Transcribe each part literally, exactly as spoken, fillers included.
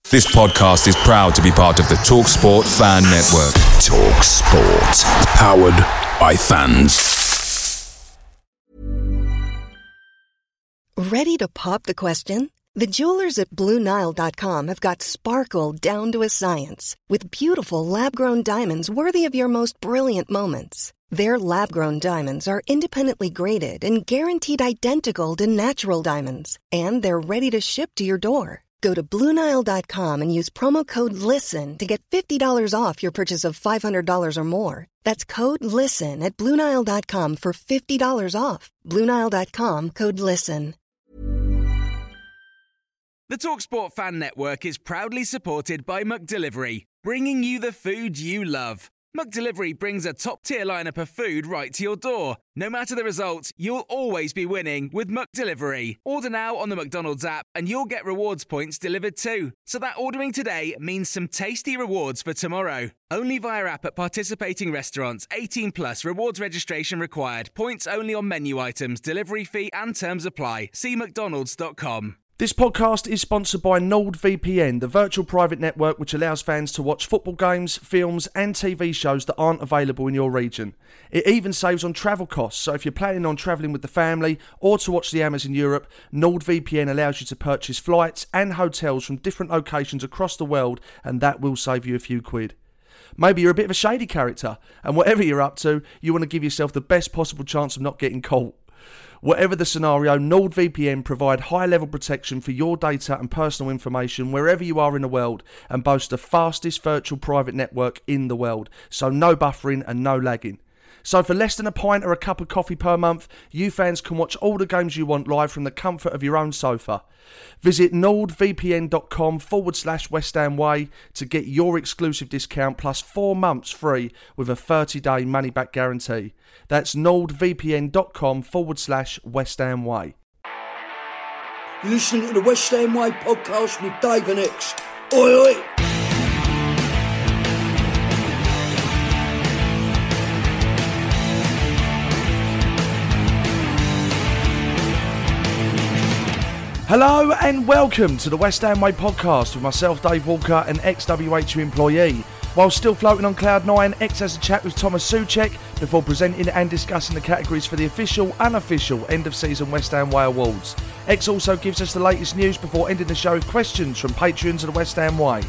This podcast is proud to be part of the TalkSport Fan Network. TalkSport. Powered by fans. Ready to pop the question? The jewelers at Blue Nile dot com have got sparkle down to a science with beautiful lab-grown diamonds worthy of your most brilliant moments. Their lab-grown diamonds are independently graded and guaranteed identical to natural diamonds, and they're ready to ship to your door. Go to Blue Nile dot com and use promo code LISTEN to get fifty dollars off your purchase of five hundred dollars or more. That's code LISTEN at Blue Nile dot com for fifty dollars off. Blue Nile dot com, code LISTEN. The TalkSport Fan Network is proudly supported by McDelivery, bringing you the food you love. McDelivery brings a top-tier lineup of food right to your door. No matter the result, you'll always be winning with McDelivery. Order now on the McDonald's app and you'll get rewards points delivered too. So that ordering today means some tasty rewards for tomorrow. Only via app at participating restaurants. eighteen plus, rewards registration required. Points only on menu items, delivery fee and terms apply. See mcdonalds dot com. This podcast is sponsored by NordVPN, the virtual private network which allows fans to watch football games, films and T V shows that aren't available in your region. It even saves on travel costs, so if you're planning on travelling with the family or to watch the Amas in Europe, NordVPN allows you to purchase flights and hotels from different locations across the world, and that will save you a few quid. Maybe you're a bit of a shady character, and whatever you're up to, you want to give yourself the best possible chance of not getting caught. Whatever the scenario, NordVPN provide high-level protection for your data and personal information wherever you are in the world and boast the fastest virtual private network in the world, so no buffering and no lagging. So for less than a pint or a cup of coffee per month, you fans can watch all the games you want live from the comfort of your own sofa. Visit nordvpn.com forward slash West Ham Way to get your exclusive discount plus four months free with a thirty-day money-back guarantee. That's nordvpn.com forward slash West Ham Way. You're listening to the West Ham Way podcast with Dave and X. Oi, oi! Hello and welcome to the West Ham Way podcast with myself, Dave Walker, an ex-W H U employee. While still floating on cloud nine, X has a chat with Thomas Souček before presenting and discussing the categories for the official, unofficial end-of-season West Ham Way awards. X also gives us the latest news before ending the show with questions from patrons of the West Ham Way.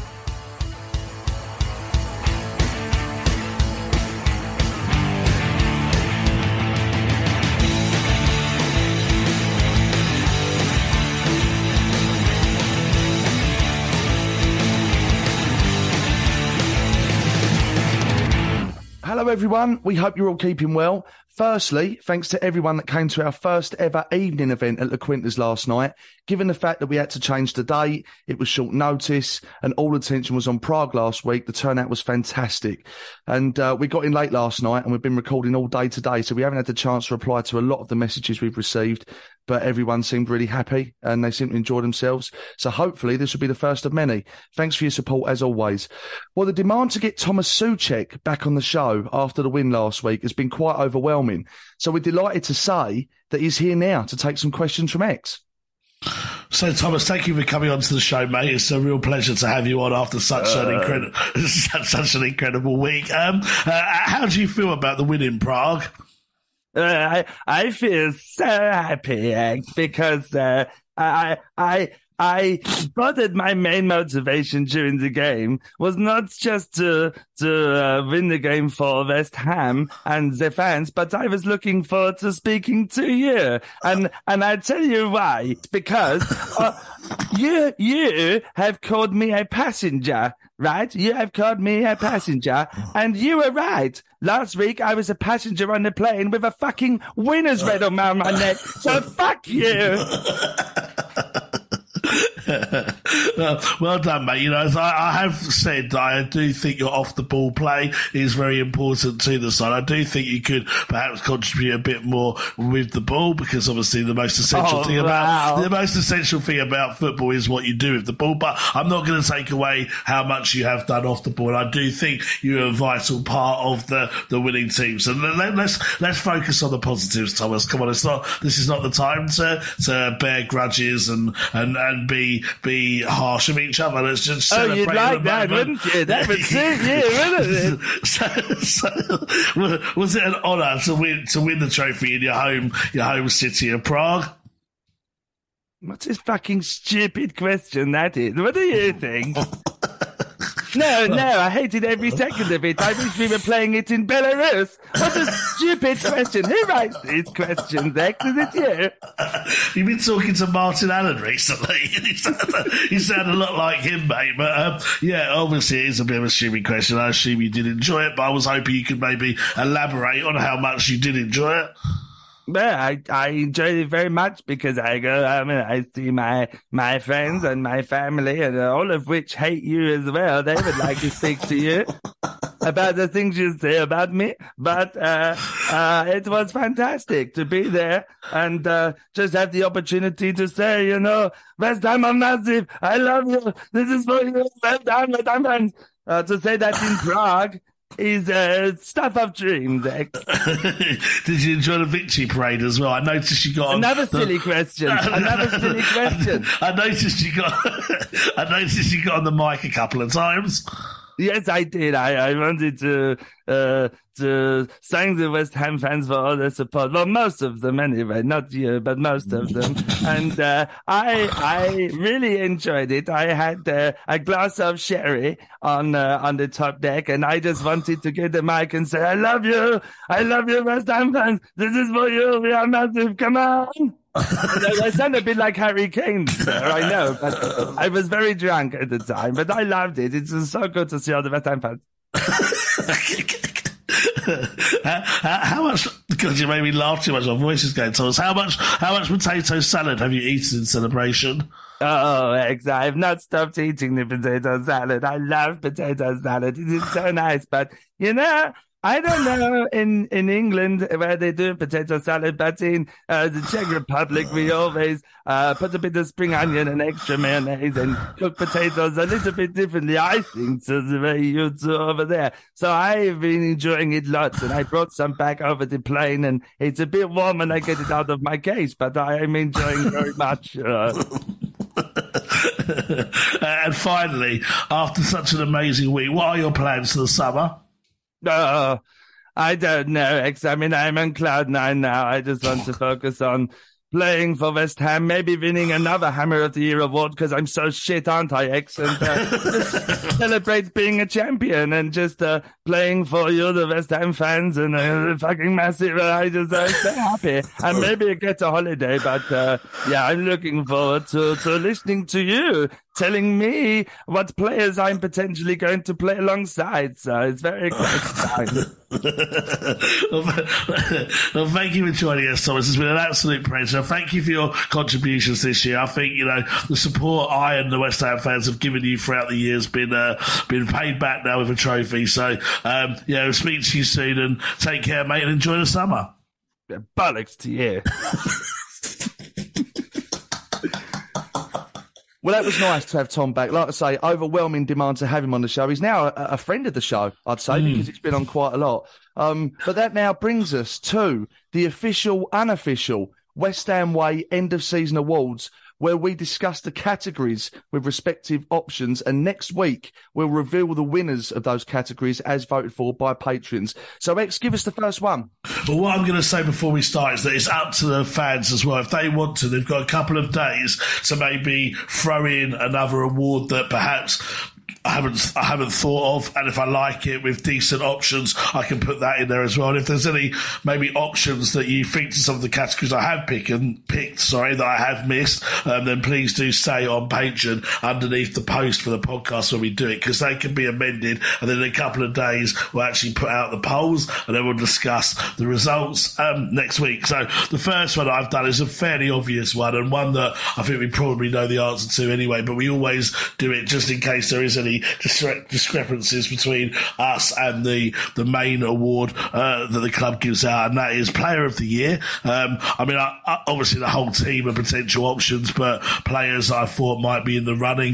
Hello everyone, we hope you're all keeping well. Firstly, thanks to everyone that came to our first ever evening event at La Quintas last night. Given the fact that we had to change the date, it was short notice and all attention was on Prague last week, the turnout was fantastic. And uh, we got in late last night and we've been recording all day today, so we haven't had the chance to reply to a lot of the messages we've received, but everyone seemed really happy and they seemed to enjoy themselves. So hopefully this will be the first of many. Thanks for your support as always. Well, the demand to get Thomas Souček back on the show after the win last week has been quite overwhelming. So we're delighted to say that he's here now to take some questions from X. So, Thomas, thank you for coming on to the show, mate. It's a real pleasure to have you on after such uh, an incredible, such, such an incredible week. Um, uh, how do you feel about the win in Prague? Uh, I I feel so happy, X, because uh, I I. I thought that my main motivation during the game was not just to to uh, win the game for West Ham and the fans, but I was looking forward to speaking to you. And and I tell you why. It's because uh, you you have called me a passenger, right? You have called me a passenger, and you were right. Last week I was a passenger on the plane with a fucking winner's red on my neck. So fuck you. well, well done, mate. You know, as I, I have said, I do think your off-the-ball play is very important to the side. I do think you could perhaps contribute a bit more with the ball, because obviously the most essential oh, thing wow. about the most essential thing about football is what you do with the ball. But I'm not going to take away how much you have done off the ball. I do think you're a vital part of the, the winning team. So let, let's let's focus on the positives, Thomas. Come on, it's not this is not the time to to bear grudges and and and be be be harsh with each other. Let's just Oh, celebrate you'd like the that, moment. wouldn't you? That would suit you, wouldn't it? so, so, was it an honour to win to win the trophy in your home your home city of Prague? What's this fucking stupid question that is? What do you think? No, no, I hated every second of it. I wish we were playing it in Belarus. What a stupid question. Who writes these questions, X? Is it you? You've been talking to Martin Allen recently. you, sound, you sound a lot like him, mate. But um, yeah, obviously it is a bit of a stupid question. I assume you did enjoy it, but I was hoping you could maybe elaborate on how much you did enjoy it. Yeah, I, I enjoyed it very much because I go, I mean, I see my, my friends and my family, and all of which hate you as well. They would like to speak to you about the things you say about me. But, uh, uh, it was fantastic to be there and, uh, just have the opportunity to say, you know, West Ham are massive. I love you. This is for you. West Ham, West Ham fans. Uh, to say that in Prague is uh, stuff of dreams, X. Did you enjoy the victory parade as well? I noticed you got on another the... silly question. Another silly question. I noticed you got. I noticed you got on the mic a couple of times. Yes, I did. I, I wanted to uh, to thank the West Ham fans for all their support. Well, most of them anyway, not you, but most of them. And uh, I I really enjoyed it. I had uh, a glass of sherry on uh, on the top deck, and I just wanted to get the mic and say, "I love you, I love you, West Ham fans. This is for you. We are massive. Come on." I sound a bit like Harry Kane, sir, I know, but I was very drunk at the time, but I loved it. It was so good to see all the West Ham fans. how, how, how much, because you made me laugh too much, my voice is going, Thomas, how much, how much potato salad have you eaten in celebration? Oh, X, I have not stopped eating the potato salad. I love potato salad. It is so nice, but, you know, I don't know in, in England where they do potato salad, but in uh, the Czech Republic, we always uh, put a bit of spring onion and extra mayonnaise and cook potatoes a little bit differently, I think, to the way you do over there. So I've been enjoying it lots, and I brought some back over the plane, and it's a bit warm when I get it out of my case, but I am enjoying it very much. Uh, and finally, after such an amazing week, what are your plans for the summer? Oh, I don't know, X. I mean, I'm on cloud nine now. I just want to focus on playing for West Ham, maybe winning another Hammer of the Year award because I'm so shit, aren't I, X? And uh, just celebrate being a champion and just uh, playing for you, the West Ham fans, and uh, fucking massive. Uh, I just uh, so happy. And maybe get a holiday, but uh, yeah, I'm looking forward to, to listening to you telling me what players I'm potentially going to play alongside. So it's very exciting time. well, well, thank you for joining us, Thomas. It's been an absolute pleasure. Thank you for your contributions this year. I think, you know, the support I and the West Ham fans have given you throughout the year has been, uh, been paid back now with a trophy. So, um, yeah, I'll speak to you soon and take care, mate, and enjoy the summer. Bollocks to you. Well, that was nice to have Tom back. Like I say, overwhelming demand to have him on the show. He's now a, a friend of the show, I'd say, mm. because he's been on quite a lot. Um, but that now brings us to the official, unofficial West Ham Way end of season awards, where we discuss the categories with respective options. And next week, we'll reveal the winners of those categories as voted for by patrons. So, X, give us the first one. Well, what I'm going to say before we start is that it's up to the fans as well. If they want to, they've got a couple of days to maybe throw in another award that perhaps I haven't I haven't thought of, and if I like it with decent options, I can put that in there as well. And if there's any maybe options that you think to some of the categories I have picked, and picked, sorry, that I have missed, um, then please do say on Patreon underneath the post for the podcast when we do it, because they can be amended, and then in a couple of days we'll actually put out the polls, and then we'll discuss the results um, next week. So the first one I've done is a fairly obvious one, and one that I think we probably know the answer to anyway, but we always do it just in case there is any the discre- discrepancies between us and the the main award uh, that the club gives out, and that is Player of the Year. Um, I mean, I, I, obviously the whole team are potential options, but players I thought might be in the running: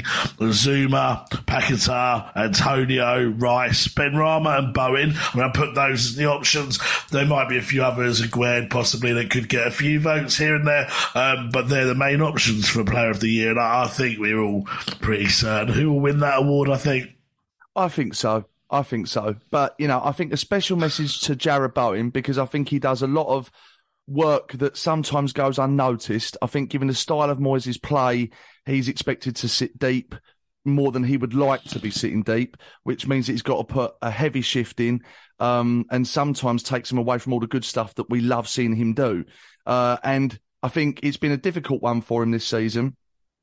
Zuma, Paquetá, Antonio, Rice, Benrahma, and Bowen. I mean, I put those as the options. There might be a few others, Aguerd possibly, that could get a few votes here and there, um, but they're the main options for Player of the Year, and I, I think we're all pretty certain who will win that award. I think. I think so. I think so. But, you know, I think a special message to Jarrod Bowen, because I think he does a lot of work that sometimes goes unnoticed. I think given the style of Moyes' play, he's expected to sit deep more than he would like to be sitting deep, which means that he's got to put a heavy shift in, um, and sometimes takes him away from all the good stuff that we love seeing him do. Uh, and I think it's been a difficult one for him this season.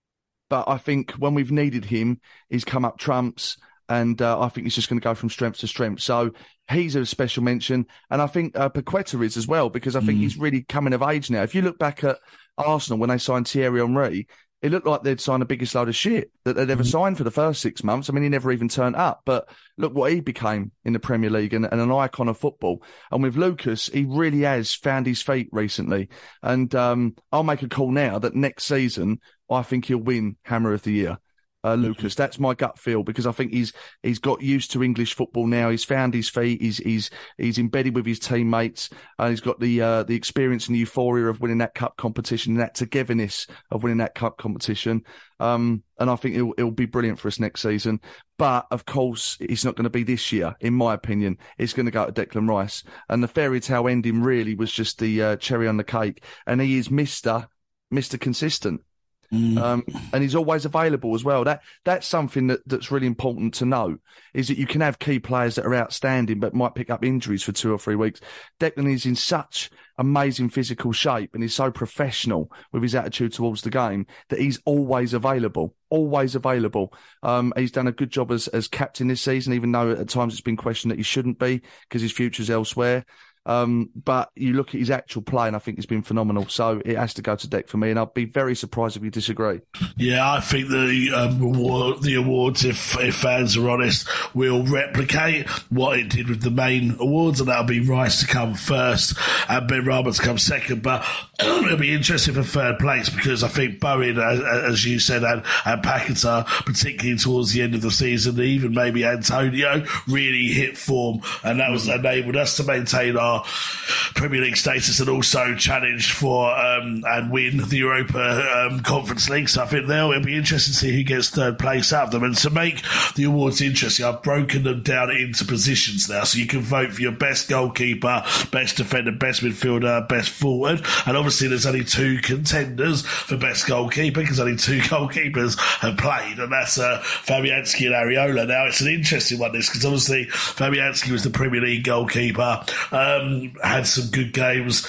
But I think when we've needed him, he's come up trumps, and uh, I think he's just going to go from strength to strength. So he's a special mention. And I think uh, Paquetá is as well, because I think mm. he's really coming of age now. If you look back at Arsenal when they signed Thierry Henry, it looked like they'd signed the biggest load of shit that they'd ever mm. signed for the first six months. I mean, he never even turned up. But look what he became in the Premier League, and, and an icon of football. And with Lucas, he really has found his feet recently. And um, I'll make a call now that next season, I think he'll win Hammer of the Year. Uh, Lucas, that's my gut feel, because I think he's he's got used to English football now. He's found his feet. He's he's he's embedded with his teammates, and he's got the uh, the experience and the euphoria of winning that cup competition, and that togetherness of winning that cup competition. Um, and I think it'll it'll be brilliant for us next season. But of course, it's not going to be this year, in my opinion. It's going to go to Declan Rice, and the fairy tale ending really was just the uh, cherry on the cake. And he is Mister Mister Consistent. Mm. Um, and he's always available as well. That that's something that, that's really important to know, is that you can have key players that are outstanding but might pick up injuries for two or three weeks. Declan is in such amazing physical shape, and he's so professional with his attitude towards the game, that he's always available, always available. Um, he's done a good job as, as captain this season, even though at times it's been questioned that he shouldn't be because his future's elsewhere. Um, but you look at his actual play, and I think it's been phenomenal. So it has to go to Dec for me, and I'll be very surprised if you disagree. Yeah, I think the um, award, the awards, if, if fans are honest, will replicate what it did with the main awards, and that'll be Rice to come first and Benrahma to come second. But it'll be interesting for third place, because I think Bowen, as, as you said, and, and Paquetá, particularly towards the end of the season, even maybe Antonio, really hit form, and that was enabled us to maintain our Premier League status, and also challenge for um, and win the Europa um, Conference League. So I think they'll, it'll be interesting to see who gets third place out of them. And to make the awards interesting, I've broken them down into positions now, so you can vote for your best goalkeeper, best defender, best midfielder, best forward. And obviously there's only two contenders for best goalkeeper, because only two goalkeepers have played, and that's uh, Fabianski and Areola. Now it's an interesting one, this, because obviously Fabianski was the Premier League goalkeeper. Um, had some good games.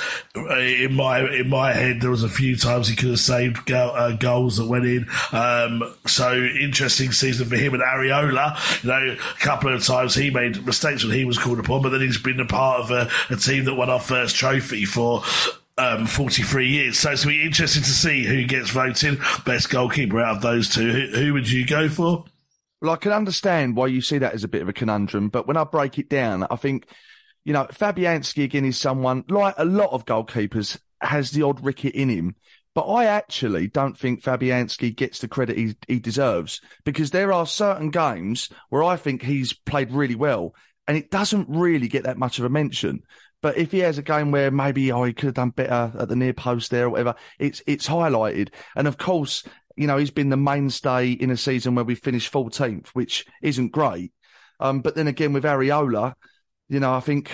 In my in my head, there was a few times he could have saved go, uh, goals that went in. Um, so interesting season for him. And Areola, you know, a couple of times he made mistakes when he was called upon, but then he's been a part of a, a team that won our first trophy for Um, forty-three years. So it's going to be interesting to see who gets voted best goalkeeper out of those two. Who, who would you go for? Well, I can understand why you see that as a bit of a conundrum, but when I break it down, I think, you know, Fabianski again is someone, like a lot of goalkeepers, has the odd ricket in him. But I actually don't think Fabianski gets the credit he, he deserves, because there are certain games where I think he's played really well, and it doesn't really get that much of a mention. But if he has a game where maybe, oh, he could have done better at the near post there or whatever, it's it's highlighted. And of course, you know, he's been the mainstay in a season where we finished fourteenth, which isn't great. Um, but then again, with Areola, you know, I think,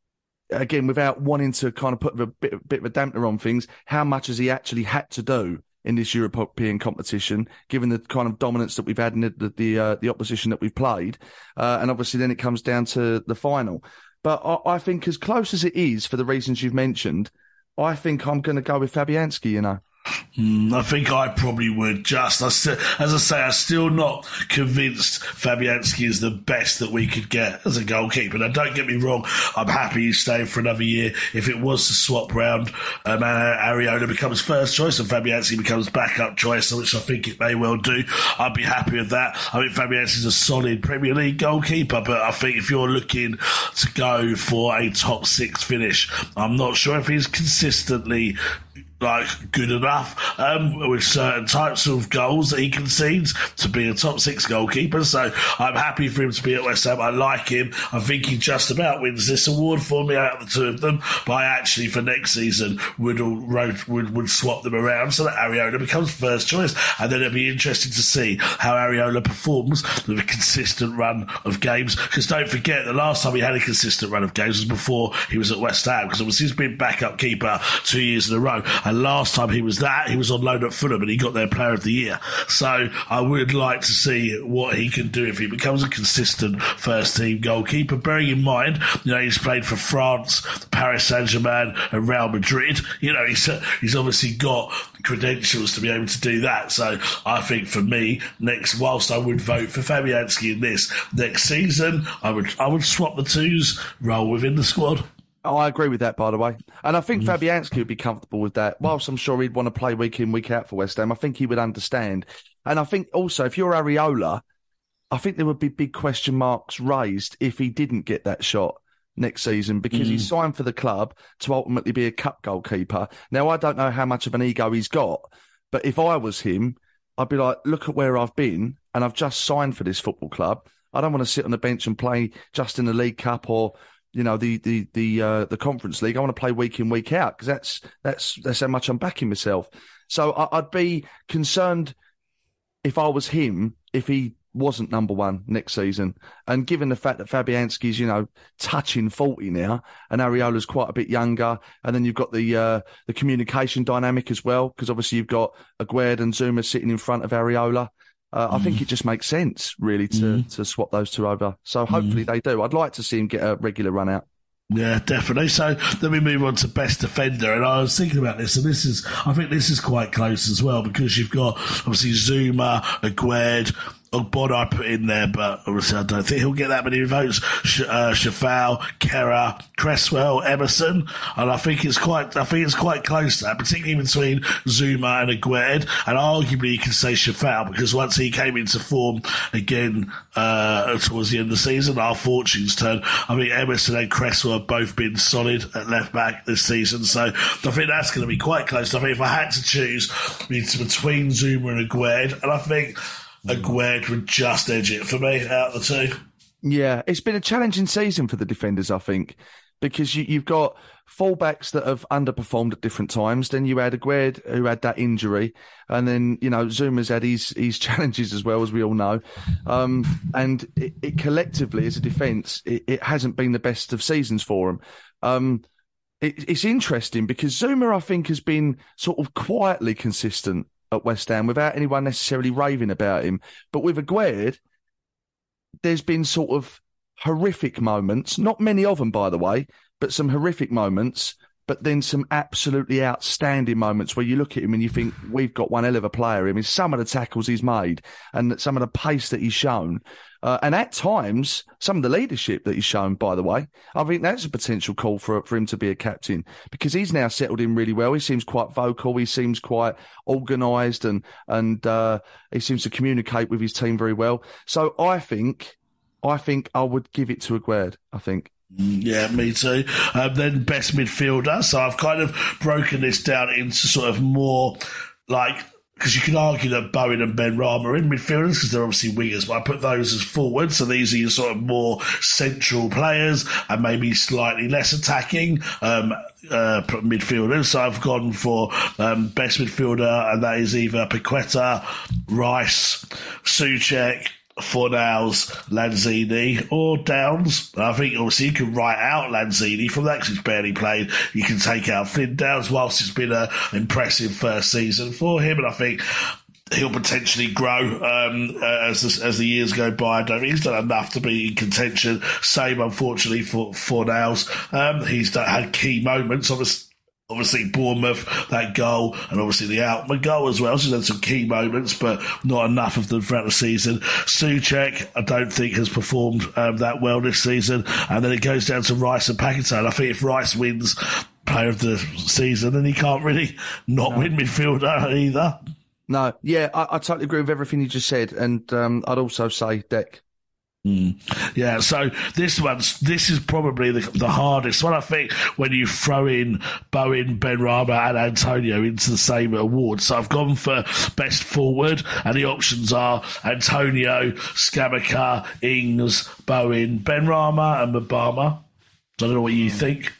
again, without wanting to kind of put a bit, a bit of a dampener on things, how much has he actually had to do in this European competition, given the kind of dominance that we've had in the the, the, uh, the opposition that we've played? Uh, and obviously then it comes down to the final. But I, I think as close as it is, for the reasons you've mentioned, I think I'm going to go with Fabianski, you know. Mm, I think I probably would just. I still, as I say, I'm still not convinced Fabianski is the best that we could get as a goalkeeper. Now, don't get me wrong, I'm happy he's staying for another year. If it was to swap round, um, Areola becomes first choice and Fabianski becomes backup choice, which I think it may well do, I'd be happy with that. I think Fabianski's a solid Premier League goalkeeper, but I think if you're looking to go for a top six finish, I'm not sure if he's consistently like good enough um, with certain types of goals that he concedes to be a top six goalkeeper. So I'm happy for him to be at West Ham. I like him. I think he just about wins this award for me out of the two of them. But I actually, for next season, would would would swap them around so that Areola becomes first choice. And then it'll be interesting to see how Areola performs with a consistent run of games. Because don't forget, the last time he had a consistent run of games was before he was at West Ham. Because obviously he's been backup keeper two years in a row. And last time he was that, he was on loan at Fulham and he got their Player of the Year. So I would like to see what he can do if he becomes a consistent first-team goalkeeper. Bearing in mind, you know, he's played for France, Paris Saint-Germain and Real Madrid. You know, he's, he's obviously got credentials to be able to do that. So I think for me, next, whilst I would vote for Fabianski in this next season, I would I would swap the twos role within the squad. Oh, I agree with that, by the way. And I think mm. Fabianski would be comfortable with that. Whilst I'm sure he'd want to play week in, week out for West Ham, I think he would understand. And I think also, if you're Areola, I think there would be big question marks raised if he didn't get that shot next season, because mm. he signed for the club to ultimately be a cup goalkeeper. Now, I don't know how much of an ego he's got, but if I was him, I'd be like, look at where I've been, and I've just signed for this football club. I don't want to sit on the bench and play just in the League Cup or, you know, the the the uh, the Conference League. I want to play week in, week out, because that's that's that's how much I'm backing myself. So I, I'd be concerned if I was him, if he wasn't number one next season. And given the fact that Fabianski's, you know, touching forty now, and Areola's quite a bit younger, and then you've got the uh, the communication dynamic as well, because obviously you've got Aguerd and Zouma sitting in front of Areola. Uh, mm. I think it just makes sense, really, to, mm. to swap those two over. So hopefully mm. they do. I'd like to see him get a regular run out. Yeah, definitely. So then we move on to best defender. And I was thinking about this, and this is, I think this is quite close as well, because you've got obviously Zouma, Aguerd, Ogbonna I put in there, but obviously I don't think he'll get that many votes. Sh- uh, Shafal, Kera, Cresswell, Emerson, and I think it's quite, I think it's quite close to that, particularly between Zouma and Aguerd. And arguably you can say Shafal, because once he came into form again uh, towards the end of the season, our fortunes turned. I mean, Emerson and Cresswell have both been solid at left back this season, so I think that's going to be quite close. I think if I had to choose between Zouma and Aguerd, and I think Aguerd would just edge it for me out of the two. Yeah, it's been a challenging season for the defenders, I think, because you, you've got fullbacks that have underperformed at different times. Then you had Aguerd, who had that injury, and then, you know, Zouma's had his, his challenges as well, as we all know. Um, and it, it collectively, as a defence, it, it hasn't been the best of seasons for him. Um, it, it's interesting because Zouma, I think, has been sort of quietly consistent at West Ham without anyone necessarily raving about him. But with Aguerd, there's been sort of horrific moments, not many of them, by the way, but some horrific moments, but then some absolutely outstanding moments where you look at him and you think, we've got one hell of a player. I mean, some of the tackles he's made and some of the pace that he's shown. Uh, and at times, some of the leadership that he's shown, by the way, I think that's a potential call for for him to be a captain, because he's now settled in really well. He seems quite vocal. He seems quite organised, and and uh, he seems to communicate with his team very well. So I think, I think I would give it to Aguerd, I think. Yeah, me too. Um, then best midfielder. So I've kind of broken this down into sort of more like, because you can argue that Bowen and Benrahma are in midfielders because they're obviously wingers, but I put those as forwards. So these are your sort of more central players and maybe slightly less attacking um, uh, midfielders. So I've gone for um, best midfielder, and that is either Paqueta, Rice, Souček, Fornals, Lanzini, or Downs. I think obviously you can write out Lanzini from that because he's barely played. You can take out Flynn Downs, whilst it's been an impressive first season for him, and I think he'll potentially grow um, as the, as the years go by. I don't think he's done enough to be in contention. Same, unfortunately, for Fornals. Um, he's done, had key moments, obviously. Obviously, Bournemouth, that goal, and obviously the Outman goal as well. She's had some key moments, but not enough of them throughout the season. Souček, I don't think, has performed um, that well this season. And then it goes down to Rice and Pakistan. I think if Rice wins Player of the Season, then he can't really not no. win midfielder either. No, yeah, I, I totally agree with everything you just said. And um, I'd also say Dec. Mm. Yeah, so this one's this is probably the, the hardest one, I think, when you throw in Bowen, Benrahma and Antonio into the same award. So I've gone for best forward, and the options are Antonio, Scamacca, Ings, Bowen, Benrahma and Mbama. I don't know what you think.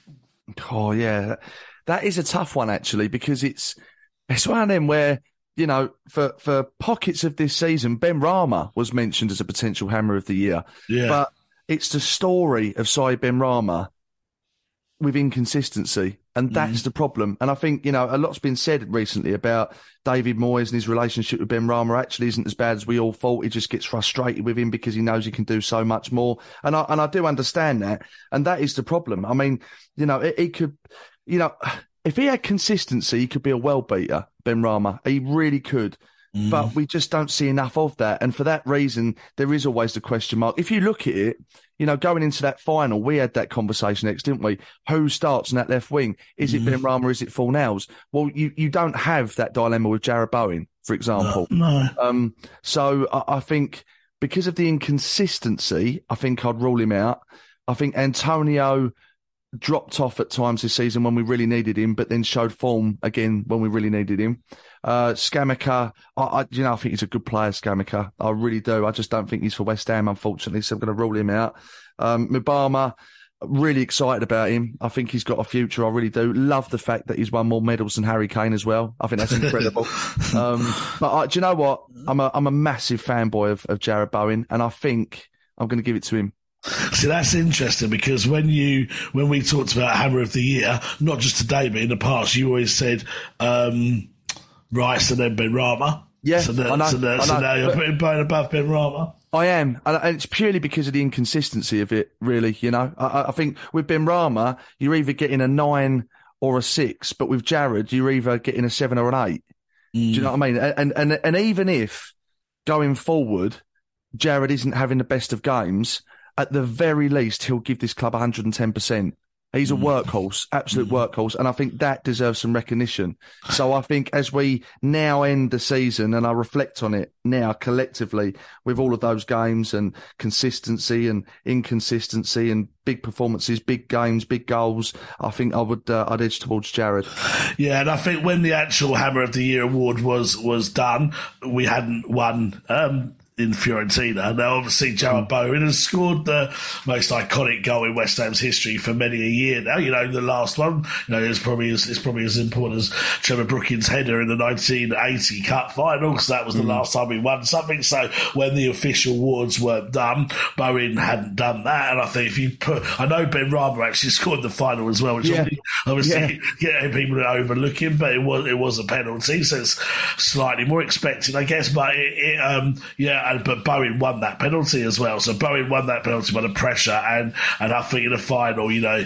Oh yeah, that is a tough one actually, because it's it's one of them where, you know, for, for pockets of this season, Benrahma was mentioned as a potential Hammer of the Year. Yeah. But it's the story of Saïd Benrahma with inconsistency, and that's mm. the problem. And I think, you know, a lot's been said recently about David Moyes and his relationship with Benrahma actually isn't as bad as we all thought. He just gets frustrated with him because he knows he can do so much more. And I, and I do understand that. And that is the problem. I mean, you know, he could, you know... If he had consistency, he could be a well beater, Benrahma. He really could. Mm. But we just don't see enough of that. And for that reason, there is always the question mark. If you look at it, you know, going into that final, we had that conversation next, didn't we? Who starts in that left wing? Is mm. it Benrahma? Is it Fornals? Well, you, you don't have that dilemma with Jarrod Bowen, for example. No. no. Um, so I, I think because of the inconsistency, I think I'd rule him out. I think Antonio dropped off at times this season when we really needed him, but then showed form again when we really needed him. Uh, Scamacca, I, I, you know, I think he's a good player, Scamacca. I really do. I just don't think he's for West Ham, unfortunately, so I'm going to rule him out. Um, Mbama, really excited about him. I think he's got a future. I really do. Love the fact that he's won more medals than Harry Kane as well. I think that's incredible. um, but I, do you know what? I'm a, I'm a massive fanboy of, of Jarrod Bowen, and I think I'm going to give it to him. See, that's interesting, because when you when we talked about Hammer of the Year, not just today but in the past, you always said um, Rice and then Benrahma. Yeah, so, the, I know, so, the, I know, so now you're putting Bowen above Benrahma. I am, and it's purely because of the inconsistency of it, really. You know, I, I think with Benrahma, you're either getting a nine or a six, but with Jarrod, you're either getting a seven or an eight. Mm. Do you know what I mean? And and and even if going forward, Jarrod isn't having the best of games, at the very least, he'll give this club one hundred ten percent. He's a workhorse, absolute workhorse, and I think that deserves some recognition. So I think as we now end the season, and I reflect on it now collectively with all of those games and consistency and inconsistency and big performances, big games, big goals, I think I would uh, I'd edge towards Jarrod. Yeah, and I think when the actual Hammer of the Year award was was done, we hadn't won Um, in Fiorentina. Now, obviously, Jarrod Bowen has scored the most iconic goal in West Ham's history for many a year now. You know, the last one, you know, is probably as, it's probably as important as Trevor Brookin's header in the nineteen eighty Cup final, because that was the mm. last time we won something. So when the official awards weren't done, Bowen hadn't done that. And I think if you put, I know Benrahma actually scored the final as well, which yeah. obviously yeah. yeah, people are overlooking, but it was it was a penalty, so it's slightly more expected, I guess. But it, it um yeah. But Bowen won that penalty as well. So Bowen won that penalty by the pressure, and, and I think in the final, you know,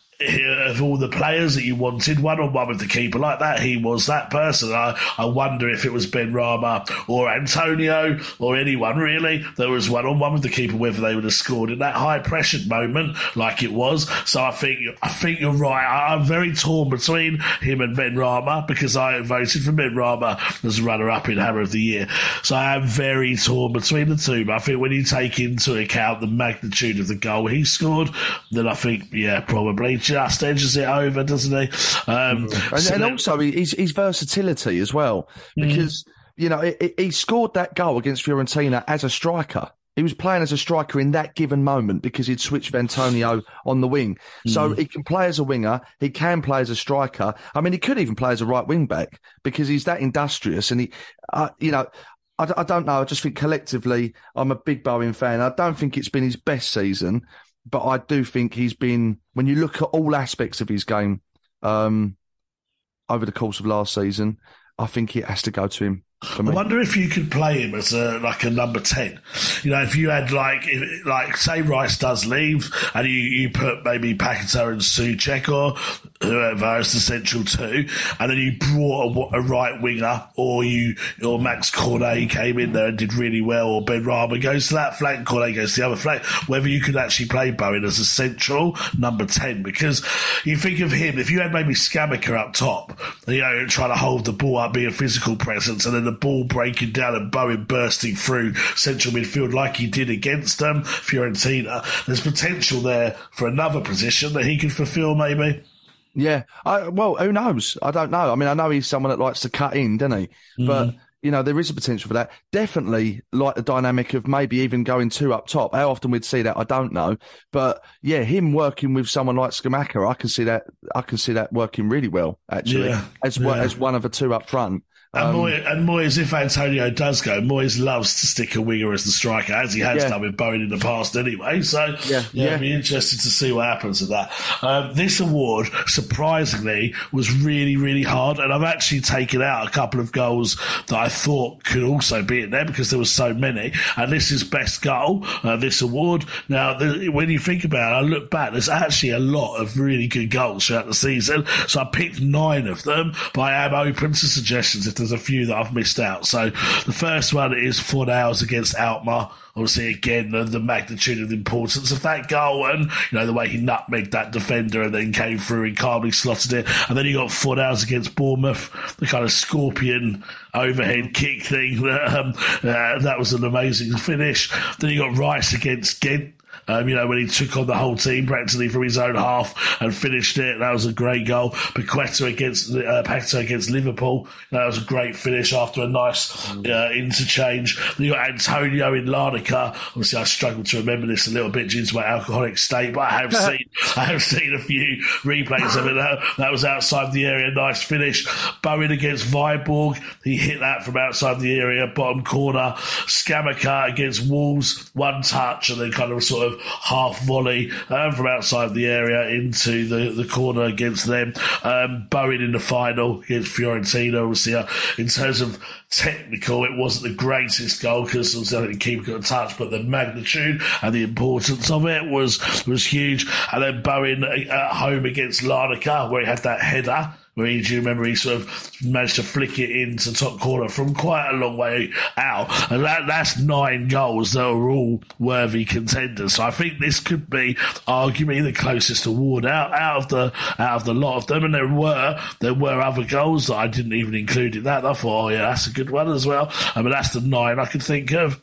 of all the players that you wanted, one-on-one with the keeper like that, he was that person. I, I wonder if it was Benrahma or Antonio or anyone really that was one-on-one with the keeper, whether they would have scored in that high-pressured moment like it was. So I think I think you're right. I, I'm very torn between him and Benrahma, because I voted for Benrahma as runner-up in Hammer of the Year. So I am very torn between the two. But I think when you take into account the magnitude of the goal he scored, then I think, yeah, probably just edges it over, doesn't he? Um, mm. And, so and that, also his, his versatility as well, because, mm. you know, he, he scored that goal against Fiorentina as a striker. He was playing as a striker in that given moment because he'd switched with Antonio on the wing. Mm. So he can play as a winger. He can play as a striker. I mean, he could even play as a right wing back because he's that industrious. And he, uh, you know, I, I don't know. I just think collectively, I'm a big Bowen fan. I don't think it's been his best season, but I do think he's been, when you look at all aspects of his game um, over the course of last season, I think it has to go to him. For me. I wonder if you could play him as a like a number ten. You know, if you had like if, like say Rice does leave and you, you put maybe Paquetá and Souček or whoever as the central two, and then you brought a, a right winger, or you or Max Cornet came in there and did really well, or Ben Rama goes to that flank, Cornet goes to the other flank. Whether you could actually play Bowen as a central number ten, because you think of him, if you had maybe Scamacca up top, you know, trying to hold the ball up, be a physical presence, and then the ball breaking down and Bowen bursting through central midfield like he did against um, Fiorentina, there's potential there for another position that he could fulfil maybe. Yeah, I, well, who knows? I don't know. I mean, I know he's someone that likes to cut in, doesn't he? Mm. But, you know, there is a potential for that. Definitely like the dynamic of maybe even going two up top. How often we'd see that, I don't know. But, yeah, him working with someone like Scamacca, I can see that I can see that working really well, actually, yeah, as, yeah. as one of the two up front. And, Um, Moyes, and Moyes, if Antonio does go, Moyes loves to stick a winger as the striker, as he has Yeah. done with Bowen in the past anyway. So, Yeah, yeah, yeah. it'd be interesting to see what happens with that. Um, this award, surprisingly, was really, really hard. And I've actually taken out a couple of goals that I thought could also be in there because there were so many. And this is best goal, uh, this award. Now, the, when you think about it, I look back, there's actually a lot of really good goals throughout the season. So I picked nine of them, but I am open to suggestions if there's a few that I've missed out. So the first one is Fornals against Alkmaar. Obviously, again, the, the magnitude of the importance of that goal and, you know, the way he nutmegged that defender and then came through and calmly slotted it. And then you got Fornals against Bournemouth, the kind of scorpion overhead kick thing. Um, uh, that was an amazing finish. Then you got Rice against Ghent. Um, you know, when he took on the whole team practically from his own half and finished it, that was a great goal. Paquetá against uh, Paquetá against Liverpool, that was a great finish after a nice uh, interchange. Then you got Antonio in Larnaca. Obviously, I struggled to remember this a little bit due to my alcoholic state, but I have seen I have seen a few replays of it. That, that was outside the area, nice finish. Bowen against Viborg, he hit that from outside the area, bottom corner. Scamacca against Wolves, one touch and then kind of sort of half volley um, from outside the area into the, the corner against them. Um, Bowen in the final against Fiorentina. Obviously, uh, in terms of technical, it wasn't the greatest goal because I think the keeper got a touch, but the magnitude and the importance of it was was huge. And then Bowen at home against Larnaca, where he had that header. Where he, do you remember he sort of managed to flick it into top corner from quite a long way out. And that, that's nine goals that are all worthy contenders. So I think this could be arguably the closest award out, out of the out of the lot of them. And there were there were other goals that I didn't even include in that. I thought, oh yeah, that's a good one as well. I mean, that's the nine I could think of.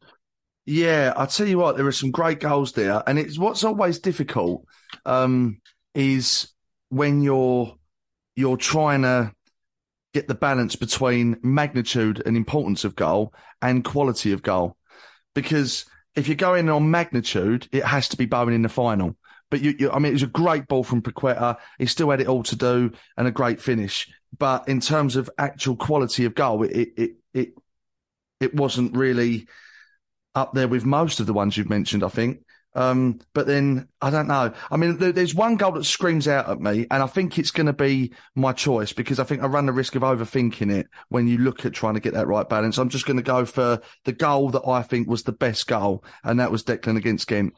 Yeah, I'll tell you what, there are some great goals there. And it's what's always difficult um, is when you're you're trying to get the balance between magnitude and importance of goal and quality of goal. Because if you're going on magnitude, it has to be Bowen in the final. But, you, you, I mean, it was a great ball from Paquetá. He still had it all to do and a great finish. But in terms of actual quality of goal, it it it, it wasn't really up there with most of the ones you've mentioned, I think. Um, but then, I don't know. I mean, there, there's one goal that screams out at me, and I think it's going to be my choice because I think I run the risk of overthinking it when you look at trying to get that right balance. I'm just going to go for the goal that I think was the best goal, and that was Declan against Ghent.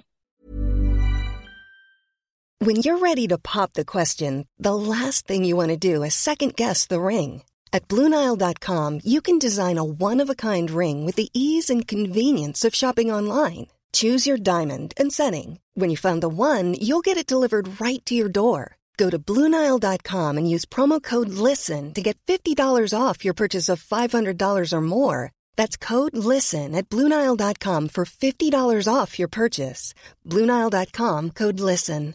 When you're ready to pop the question, the last thing you want to do is second-guess the ring. At Blue Nile dot com, you can design a one-of-a-kind ring with the ease and convenience of shopping online. Choose your diamond and setting. When you find the one, you'll get it delivered right to your door. Go to Blue Nile dot com and use promo code LISTEN to get fifty dollars off your purchase of five hundred dollars or more. That's code LISTEN at Blue Nile dot com for fifty dollars off your purchase. Blue Nile dot com, code LISTEN.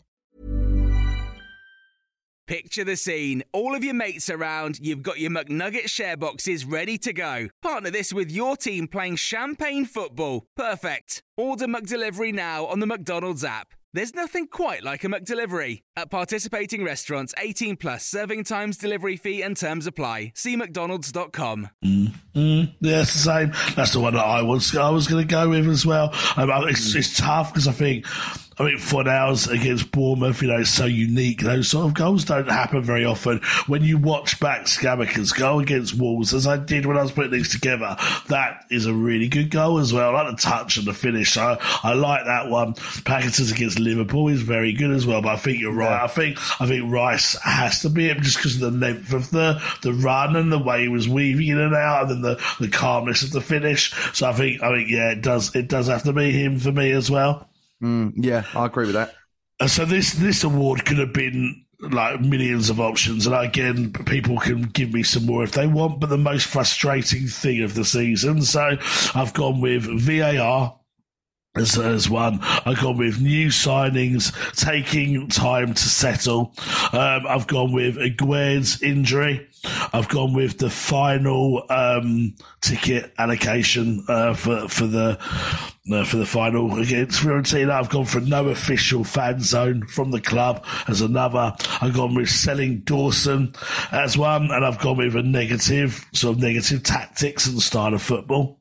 Picture the scene. All of your mates around, you've got your McNugget share boxes ready to go. Partner this with your team playing champagne football. Perfect. Order McDelivery now on the McDonald's app. There's nothing quite like a McDelivery. At participating restaurants, eighteen plus, serving times, delivery fee and terms apply. See mcdonalds dot com. Mm, mm, yeah, it's the same. That's the one that I was I was going to go with as well. Um, it's, it's tough because I think I mean, Fornals against Bournemouth, you know, it's so unique. Those sort of goals don't happen very often. When you watch back Scamacca's goal against Wolves, as I did when I was putting these together, that is a really good goal as well. I like the touch and the finish. So I like that one. Paquetá's against Liverpool is very good as well. But I think you're right. Yeah. I think I think Rice has to be it just because of the length of the, the run and the way he was weaving in and out, and then the, the calmness of the finish. So I think I think yeah, it does it does have to be him for me as well. Mm, yeah, I agree with that. And so this this award could have been like millions of options, and again, people can give me some more if they want, but the most frustrating thing of the season, so I've gone with V A R as, as one. I've gone with new signings taking time to settle. Um, I've gone with Aguerd's injury. I've gone with the final um, ticket allocation uh, for for the uh, for the final against Fiorentina. I've gone for no official fan zone from the club as another. I've gone with selling Dawson as one, and I've gone with a negative sort of negative tactics and style of football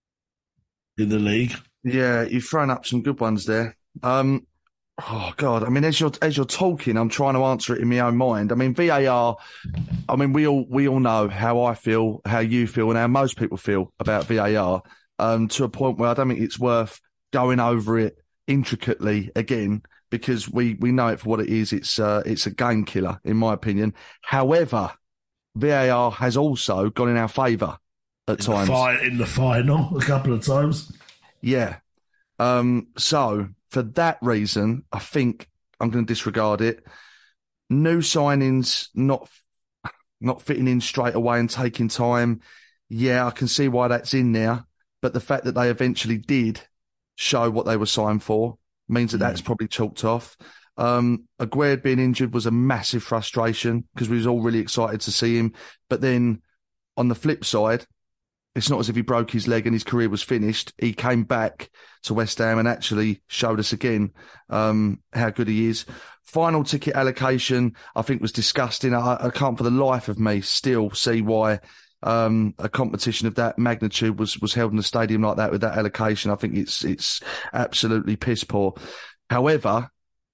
in the league. Yeah, you've thrown up some good ones there. Um, Oh God! I mean, as you're as you're talking, I'm trying to answer it in my own mind. I mean, V A R. I mean, we all we all know how I feel, how you feel, and how most people feel about V A R. Um, to a point where I don't think it's worth going over it intricately again, because we, we know it for what it is. It's uh, it's a game killer, in my opinion. However, V A R has also gone in our favour at in times. The fi- in the final, a couple of times. Yeah. Um. So. For that reason, I think I'm going to disregard it. New signings not not fitting in straight away and taking time. Yeah, I can see why that's in there. But the fact that they eventually did show what they were signed for means that mm. that's probably chalked off. Um, Aguerd being injured was a massive frustration because we was all really excited to see him. But then on the flip side, it's not as if he broke his leg and his career was finished. He came back to West Ham and actually showed us again um, how good he is. Final ticket allocation, I think, was disgusting. I, I can't for the life of me still see why um, a competition of that magnitude was, was held in a stadium like that with that allocation. I think it's it's absolutely piss poor. However,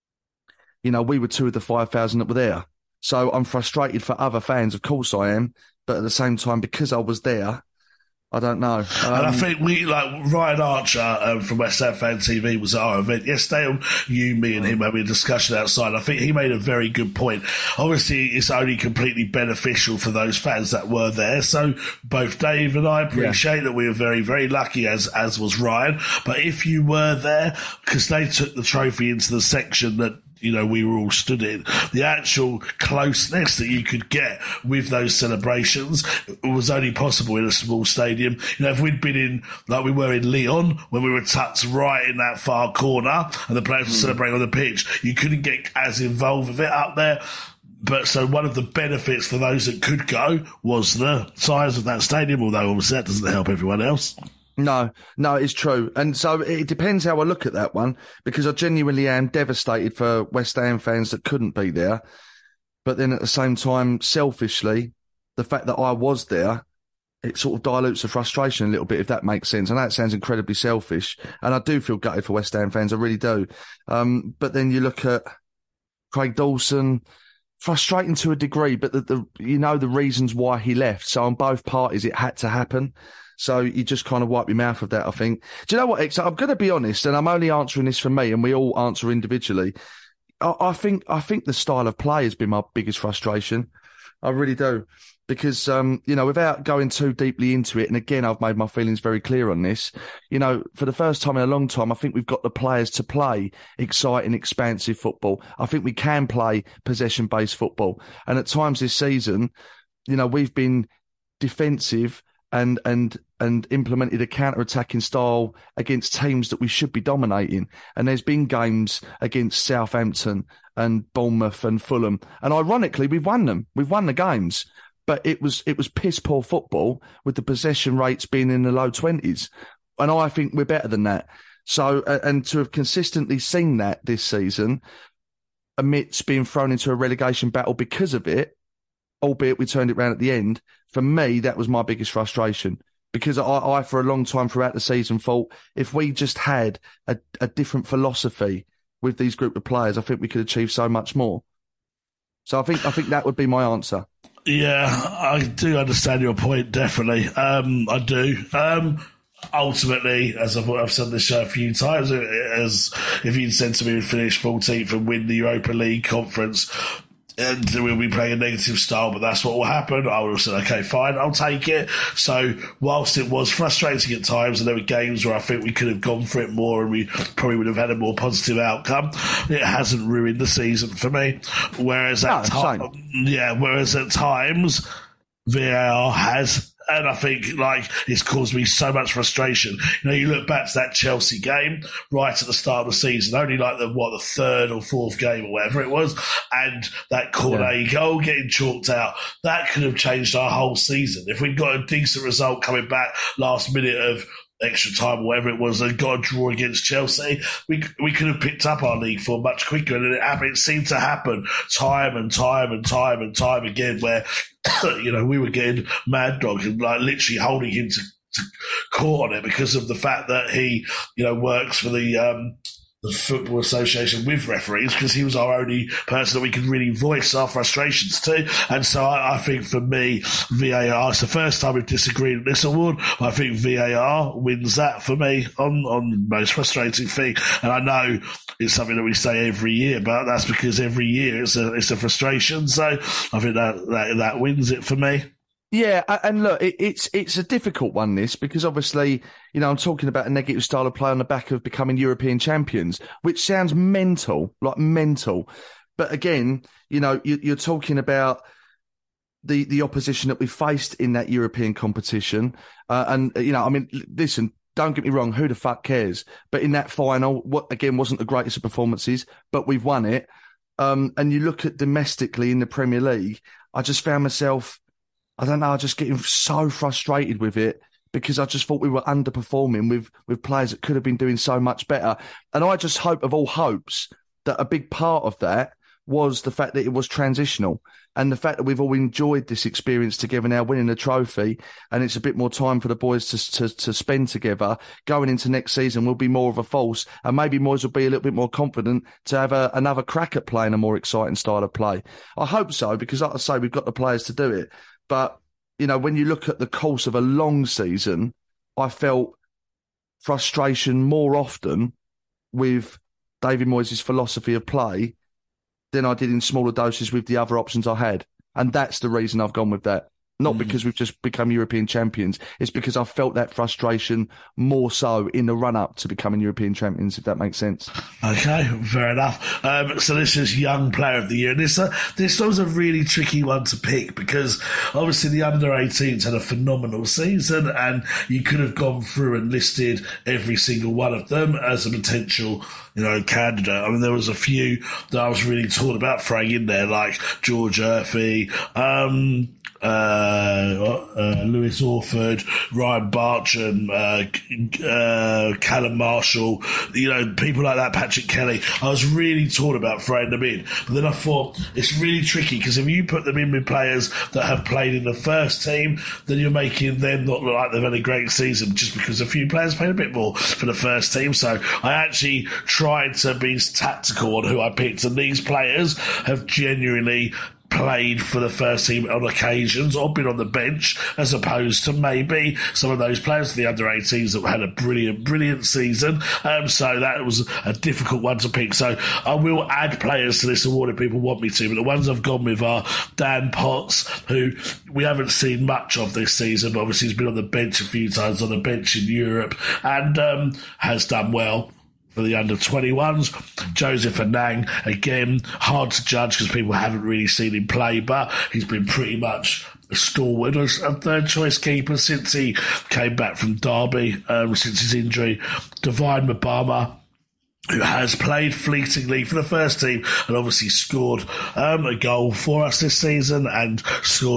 you know, we were two of the five thousand that were there. So I'm frustrated for other fans. Of course I am. But at the same time, because I was there, I don't know. Um, and I think we, like, Ryan Archer um, from West Ham Fan T V was at our event yesterday. You, me and him having a discussion outside. I think he made a very good point. Obviously, it's only completely beneficial for those fans that were there. So both Dave and I appreciate yeah. that we were very, very lucky, as, as was Ryan. But if you were there, because they took the trophy into the section that, you know, we were all stood in, the actual closeness that you could get with those celebrations was only possible in a small stadium. You know, if we'd been in, like we were in Lyon, when we were tucked right in that far corner and the players were mm. celebrating on the pitch, you couldn't get as involved with it up there. But so one of the benefits for those that could go was the size of that stadium, although obviously that doesn't help everyone else. No, no, it's true. And so it depends how I look at that one, because I genuinely am devastated for West Ham fans that couldn't be there. But then at the same time, selfishly, the fact that I was there, it sort of dilutes the frustration a little bit, if that makes sense. And that sounds incredibly selfish. And I do feel gutted for West Ham fans, I really do. Um, but then you look at Craig Dawson, frustrating to a degree, but the, the you know the reasons why he left. So on both parties, it had to happen. So you just kind of wipe your mouth of that, I think. Do you know what, X? I'm going to be honest, and I'm only answering this for me, and we all answer individually. I, I think I think the style of play has been my biggest frustration. I really do. Because, um, you know, without going too deeply into it, and again, I've made my feelings very clear on this, you know, for the first time in a long time, I think we've got the players to play exciting, expansive football. I think we can play possession-based football. And at times this season, you know, we've been defensive and and and implemented a counter-attacking style against teams that we should be dominating. And there's been games against Southampton and Bournemouth and Fulham. And ironically, we've won them. We've won the games. But it was it was piss-poor football with the possession rates being in the low twenties. And I think we're better than that. So, uh, and to have consistently seen that this season, amidst being thrown into a relegation battle because of it, albeit we turned it around at the end, for me, that was my biggest frustration. Because I, I, for a long time throughout the season, thought if we just had a, a different philosophy with these group of players, I think we could achieve so much more. So I think I think that would be my answer. Yeah, I do understand your point, definitely. Um, I do. Um, ultimately, as I've, I've said this show a few times, as if you'd said to me we'd finish fourteenth and win the Europa League conference, and we'll be playing a negative style, but that's what will happen, I would have said, okay, fine, I'll take it. So whilst it was frustrating at times, and there were games where I think we could have gone for it more and we probably would have had a more positive outcome, it hasn't ruined the season for me. Whereas at, no, ti- yeah, whereas at times, V A R has. And I think, like, it's caused me so much frustration. You know, you look back to that Chelsea game right at the start of the season, only like the, what, the third or fourth game or whatever it was, and that Cornet yeah. goal getting chalked out, that could have changed our whole season. If we'd got a decent result coming back last minute of extra time or whatever it was and got a draw against Chelsea, we we could have picked up our league form much quicker. And it happened. It seemed to happen time and time and time and time again where, you know, we were getting Mad Dog and like literally holding him to, to court on it because of the fact that he, you know, works for the um, the Football Association with referees, because he was our only person that we could really voice our frustrations to. And so I, I think for me, V A R, it's the first time we've disagreed on this award. I think V A R wins that for me on, on the most frustrating thing. And I know it's something that we say every year, but that's because every year it's a, it's a frustration. So I think that, that, that wins it for me. Yeah, and look, it, it's it's a difficult one, this, because obviously, you know, I'm talking about a negative style of play on the back of becoming European champions, which sounds mental, like mental. But again, you know, you, you're talking about the, the opposition that we faced in that European competition. Uh, and, you know, I mean, listen, don't get me wrong, who the fuck cares? But in that final, what again wasn't the greatest of performances, but we've won it. Um, and you look at domestically in the Premier League, I just found myself... I don't know, I just getting so frustrated with it because I just thought we were underperforming with, with players that could have been doing so much better. And I just hope of all hopes that a big part of that was the fact that it was transitional and the fact that we've all enjoyed this experience together now, winning the trophy, and it's a bit more time for the boys to, to, to spend together. Going into next season will be more of a false, and maybe boys will be a little bit more confident to have a, another crack at playing a more exciting style of play. I hope so, because like I say, we've got the players to do it. But, you know, when you look at the course of a long season, I felt frustration more often with David Moyes' philosophy of play than I did in smaller doses with the other options I had. And that's the reason I've gone with that. Not mm. because we've just become European champions. It's because I felt that frustration more so in the run-up to becoming European champions, if that makes sense. Okay, fair enough. Um, so this is Young Player of the Year. And this, uh, this was a really tricky one to pick because obviously the under eighteens had a phenomenal season and you could have gone through and listed every single one of them as a potential, you know, candidate. I mean, there was a few that I was really torn about throwing in there, like George Urphy, um... Uh, uh, Lewis Orford, Ryan Bartram, uh, uh, Callum Marshall, you know, people like that, Patrick Kelly. I was really torn about throwing them in. But then I thought, it's really tricky because if you put them in with players that have played in the first team, then you're making them not look like they've had a great season just because a few players played a bit more for the first team. So I actually tried to be tactical on who I picked, and these players have genuinely played for the first team on occasions or been on the bench, as opposed to maybe some of those players, the under eighteens, that had a brilliant, brilliant season. Um, so that was a difficult one to pick. So I will add players to this award if people want me to, but the ones I've gone with are Dan Potts, who we haven't seen much of this season, but obviously he's been on the bench a few times, on the bench in Europe, and um, has done well for the under twenty-ones. Joseph Anang, again, hard to judge because people haven't really seen him play, but he's been pretty much a stalwart, a third choice keeper since he came back from Derby, um, since his injury. Divine Mabama, who has played fleetingly for the first team and obviously scored um, a goal for us this season and scored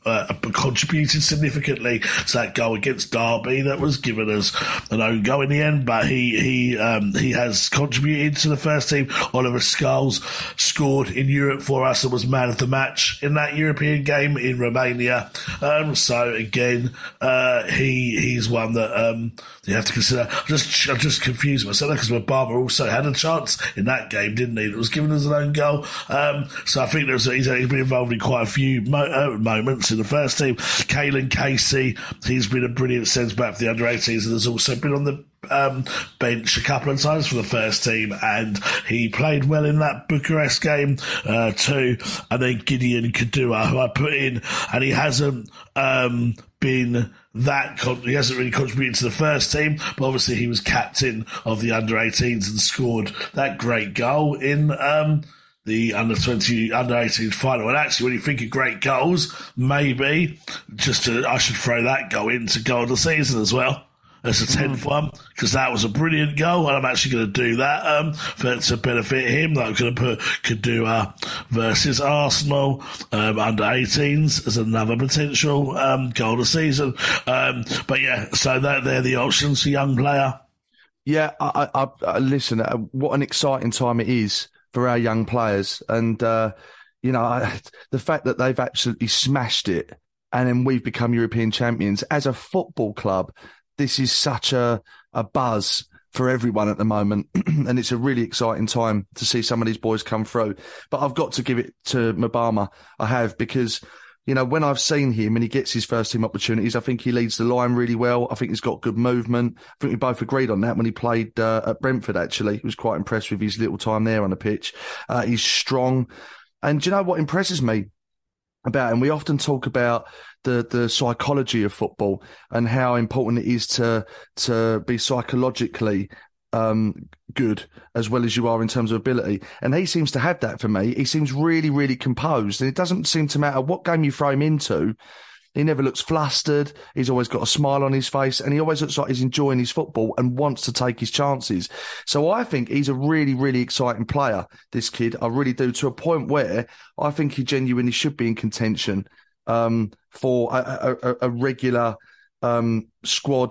uh, contributed significantly to that goal against Derby that was given us an own goal in the end. But he he um, he has contributed to the first team. Oliver Scholes scored in Europe for us and was man of the match in that European game in Romania. Um, so again, uh, he he's one that um, you have to consider. I'm just I'm just confused myself because Mubama also had a chance in that game, didn't he? It was given us an own goal. Um, so I think there's he's, he's been involved in quite a few mo- uh, moments in the first team. Caelan Casey, he's been a brilliant centre back for the under eighteens and has also been on the um, bench a couple of times for the first team, and he played well in that Bucharest game uh, too. And then Gideon Kadua, who I put in, and he hasn't um, been that con- he hasn't really contributed to the first team, but obviously he was captain of the under eighteens and scored that great goal in um, the under twenty, under eighteen final. And actually, when you think of great goals, maybe just to, I should throw that goal into goal of the season as well. As a tenth one, because that was a brilliant goal, and I'm actually going to do that um, for to benefit him. Like I'm going to put Kadua versus Arsenal um, under eighteens as another potential um, goal of the season. Um, but yeah, so that they're the options for young player. Yeah, I, I, I listen. Uh, what an exciting time it is for our young players, and uh, you know I, the fact that they've absolutely smashed it, and then we've become European champions as a football club. This is such a, a buzz for everyone at the moment, and it's a really exciting time to see some of these boys come through. But I've got to give it to Mubama, I have, because, you know, when I've seen him and he gets his first team opportunities, I think he leads the line really well. I think he's got good movement. I think we both agreed on that when he played uh, at Brentford, actually. He was quite impressed with his little time there on the pitch. Uh, he's strong. And do you know what impresses me about him? We often talk about the the psychology of football and how important it is to to be psychologically um, good as well as you are in terms of ability. And he seems to have that for me. He seems really, really composed. And it doesn't seem to matter what game you throw him into. He never looks flustered. He's always got a smile on his face, and he always looks like he's enjoying his football and wants to take his chances. So I think he's a really, really exciting player, this kid. I really do, to a point where I think he genuinely should be in contention um, for a, a, a regular um, squad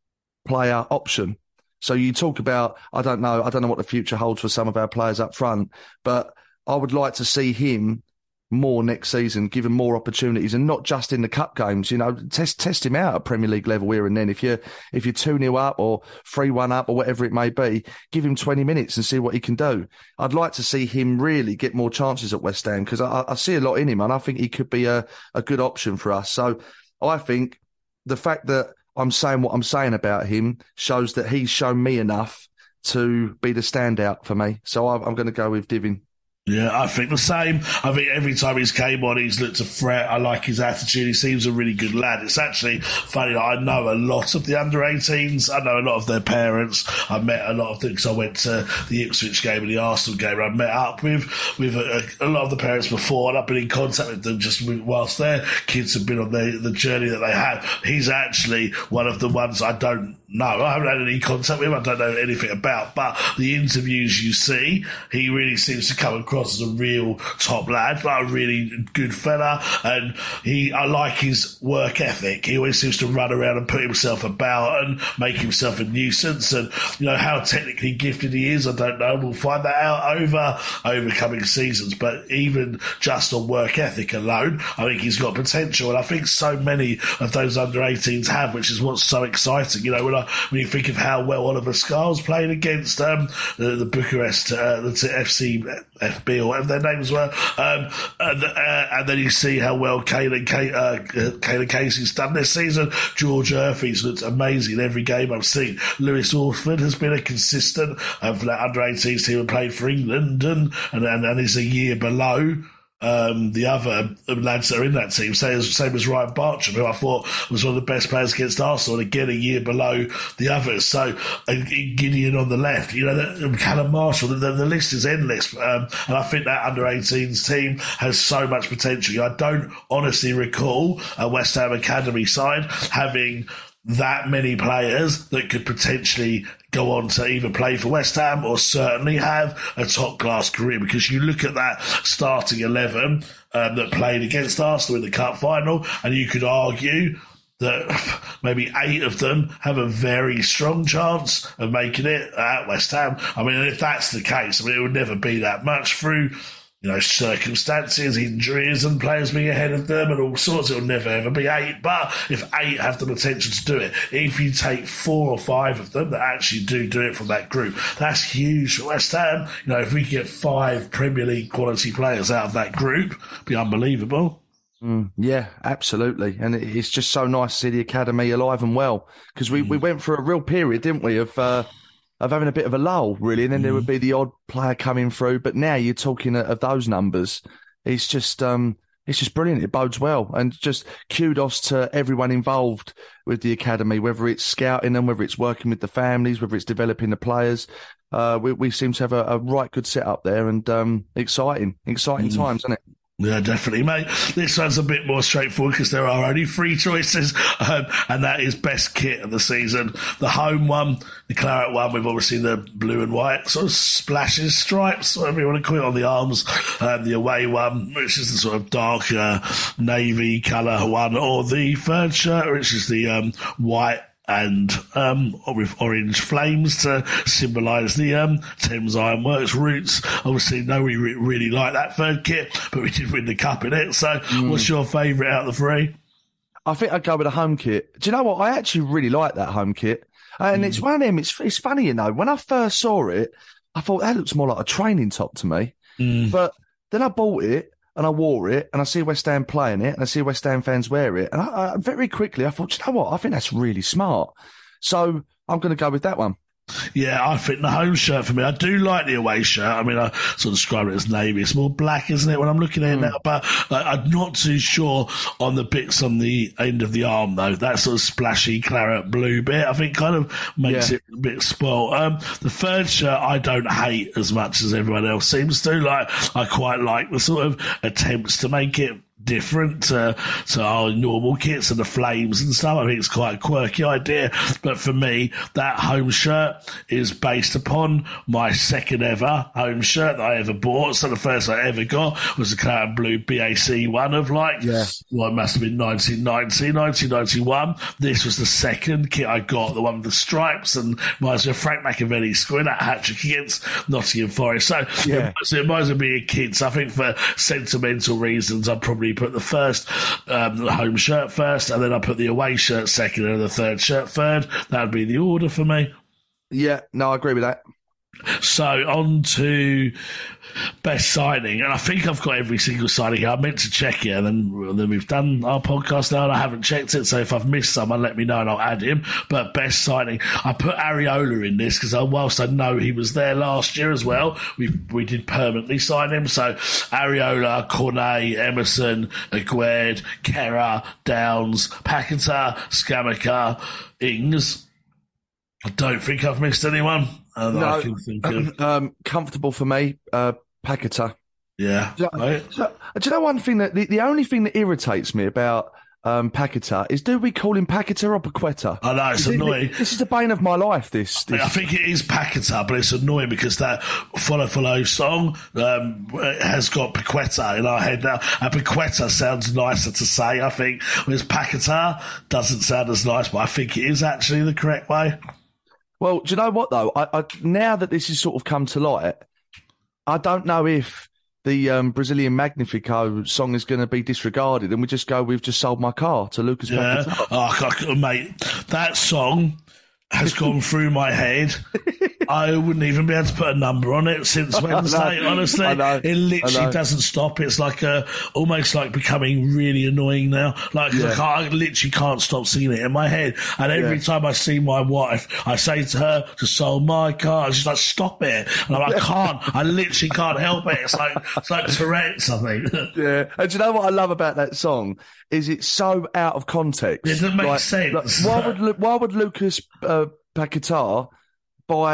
player option. So you talk about, I don't know, I don't know what the future holds for some of our players up front, but I would like to see him more next season, give him more opportunities, and not just in the cup games. You know, test test him out at Premier League level here and then. If you're if you're two nil up or three one up or whatever it may be, give him twenty minutes and see what he can do. I'd like to see him really get more chances at West Ham, because I, I see a lot in him, and I think he could be a, a good option for us. So I think the fact that I'm saying what I'm saying about him shows that he's shown me enough to be the standout for me. So I'm, I'm going to go with Divin. Yeah, I think the same. I think every time he's came on, he's looked a threat. I like his attitude. He seems a really good lad. It's actually funny that I know a lot of the under eighteens. I know a lot of their parents. I met a lot of them because I went to the Ipswich game and the Arsenal game, and I met up with with a, a lot of the parents before, and I've been in contact with them just whilst their kids have been on the, the journey that they had. He's actually one of the ones I don't know. I haven't had any contact with him. I don't know anything about, but the interviews you see, he really seems to come across as a real top lad, like a really good fella, and he, I like his work ethic. He always seems to run around and put himself about and make himself a nuisance, and you know how technically gifted he is, I don't know. We'll find that out over over coming seasons, but even just on work ethic alone, I think he's got potential, and I think so many of those under eighteens have, which is what's so exciting. You know, when I when you think of how well Oliver Scholes played against um, the, the Bucharest, uh, the F C F B or whatever their names were, um, and, uh, and then you see how well Caelan uh, Casey's done this season. George Urphy's looked amazing in every game I've seen. Lewis Orford has been a consistent um, for that under eighteens team and played for England, and and, and, and is a year below Um, the other lads that are in that team, same as, same as Ryan Bartram, who I thought was one of the best players against Arsenal, and again a year below the others. So uh, Gideon on the left, you know, the, Callum Marshall, the, the, the list is endless. Um, and I think that under eighteens team has so much potential. I don't honestly recall a West Ham Academy side having that many players that could potentially go on to either play for West Ham or certainly have a top-class career, because you look at that starting eleven, um, that played against Arsenal in the cup final, and you could argue that maybe eight of them have a very strong chance of making it at West Ham. I mean, if that's the case, I mean, it would never be that much through, you know, circumstances, injuries, and players being ahead of them and all sorts. It'll never ever be eight. But if eight have the potential to do it, if you take four or five of them that actually do do it from that group, that's huge for West Ham. You know, if we get five Premier League quality players out of that group, it'd be unbelievable. Mm, yeah, absolutely. And it's just so nice to see the academy alive and well, because we, mm. we went through a real period, didn't we, of uh, of having a bit of a lull, really, and then mm. there would be the odd player coming through. But now you're talking of those numbers. It's just um, it's just brilliant. It bodes well. And just kudos to everyone involved with the academy, whether it's scouting them, whether it's working with the families, whether it's developing the players. Uh, we, we seem to have a, a right good setup there, and um, exciting, exciting mm. times, isn't it? Yeah, definitely, mate. This one's a bit more straightforward because there are only three choices, um, and that is best kit of the season. The home one, the claret one, with obviously the blue and white sort of splashes, stripes, whatever you want to call it, on the arms. Um, the away one, which is the sort of darker navy colour one, or the third shirt, which is the um, white and um, with orange flames to symbolise the um, Thames Ironworks roots. Obviously, nobody re- really liked that third kit, but we did win the cup in it. So, mm. what's your favourite out of the three? I think I'd go with a home kit. Do you know what? I actually really like that home kit. And mm. it's one of them, it's, it's funny, you know, when I first saw it, I thought that looks more like a training top to me. Mm. But then I bought it, and I wore it, and I see West Ham playing it, and I see West Ham fans wear it. And I, I, very quickly, I thought, you know what? I think that's really smart. So I'm going to go with that one. Yeah, I think the home shirt for me, I do like the away shirt. I mean, I sort of describe it as navy. It's more black, isn't it, when I'm looking at it mm. now? But like, I'm not too sure on the bits on the end of the arm, though. That sort of splashy claret blue bit, I think, kind of makes yeah. it a bit spoiled. Um, the third shirt, I don't hate as much as everyone else seems to. Like, I quite like the sort of attempts to make it different to, to our normal kits and the flames and stuff. I think it's quite a quirky idea. But for me, that home shirt is based upon my second ever home shirt that I ever bought. So the first I ever got was the claret blue B A C one of like, yeah. well, it must have been nineteen ninety, nineteen ninety-one. This was the second kit I got, the one with the stripes, and reminds me of Frank McAvenny scoring that hat-trick against Nottingham Forest. So, yeah. it, so it reminds me of being a kid. So I think for sentimental reasons, I'd probably put the first um, the home shirt first, and then I put the away shirt second, and the third shirt third. That would be the order for me. Yeah, no, I agree with that. So on to best signing, and I think I've got every single signing here. I meant to check it, and then, then we've done our podcast now, and I haven't checked it. So if I've missed someone, let me know, and I'll add him. But best signing, I put Areola in this because whilst I know he was there last year as well, we we did permanently sign him. So Areola, Cornet, Emerson, Aguerd, Kerr, Downs, Paquetá, Scamacca, Ings. I don't think I've missed anyone. Uh, that no, I can think of. Um, comfortable for me, uh, Paquetá. Yeah. Do, right. do, do you know one thing that the, the only thing that irritates me about um, Paquetá is, do we call him Paquetá or Paquetá? I know, it's is annoying. It, this is the bane of my life, this. this. I think it is Paquetá, but it's annoying because that Follow Follow song um, has got Paquetá in our head now, and Paquetá sounds nicer to say, I think, whereas Paquetá doesn't sound as nice, but I think it is actually the correct way. Well, do you know what, though? I, I, now that this has sort of come to light, I don't know if the um, Brazilian Magnifico song is going to be disregarded and we just go, we've just sold my car to Lucas yeah. Paquetá. Oh, mate, that song has gone through my head. I wouldn't even be able to put a number on it since Wednesday, honestly. It literally doesn't stop. It's like a, almost like becoming really annoying now. Like, yeah. I, can't, I literally can't stop singing it in my head. And every yeah. time I see my wife, I say to her to sold my car. She's like, stop it. And I'm like, I can't. I literally can't help it. It's like, it's like Tourette's, I think. Yeah. And do you know what I love about that song? Is it's so out of context. It doesn't make like, sense. Like, why would why would Lucas uh, Paquetá buy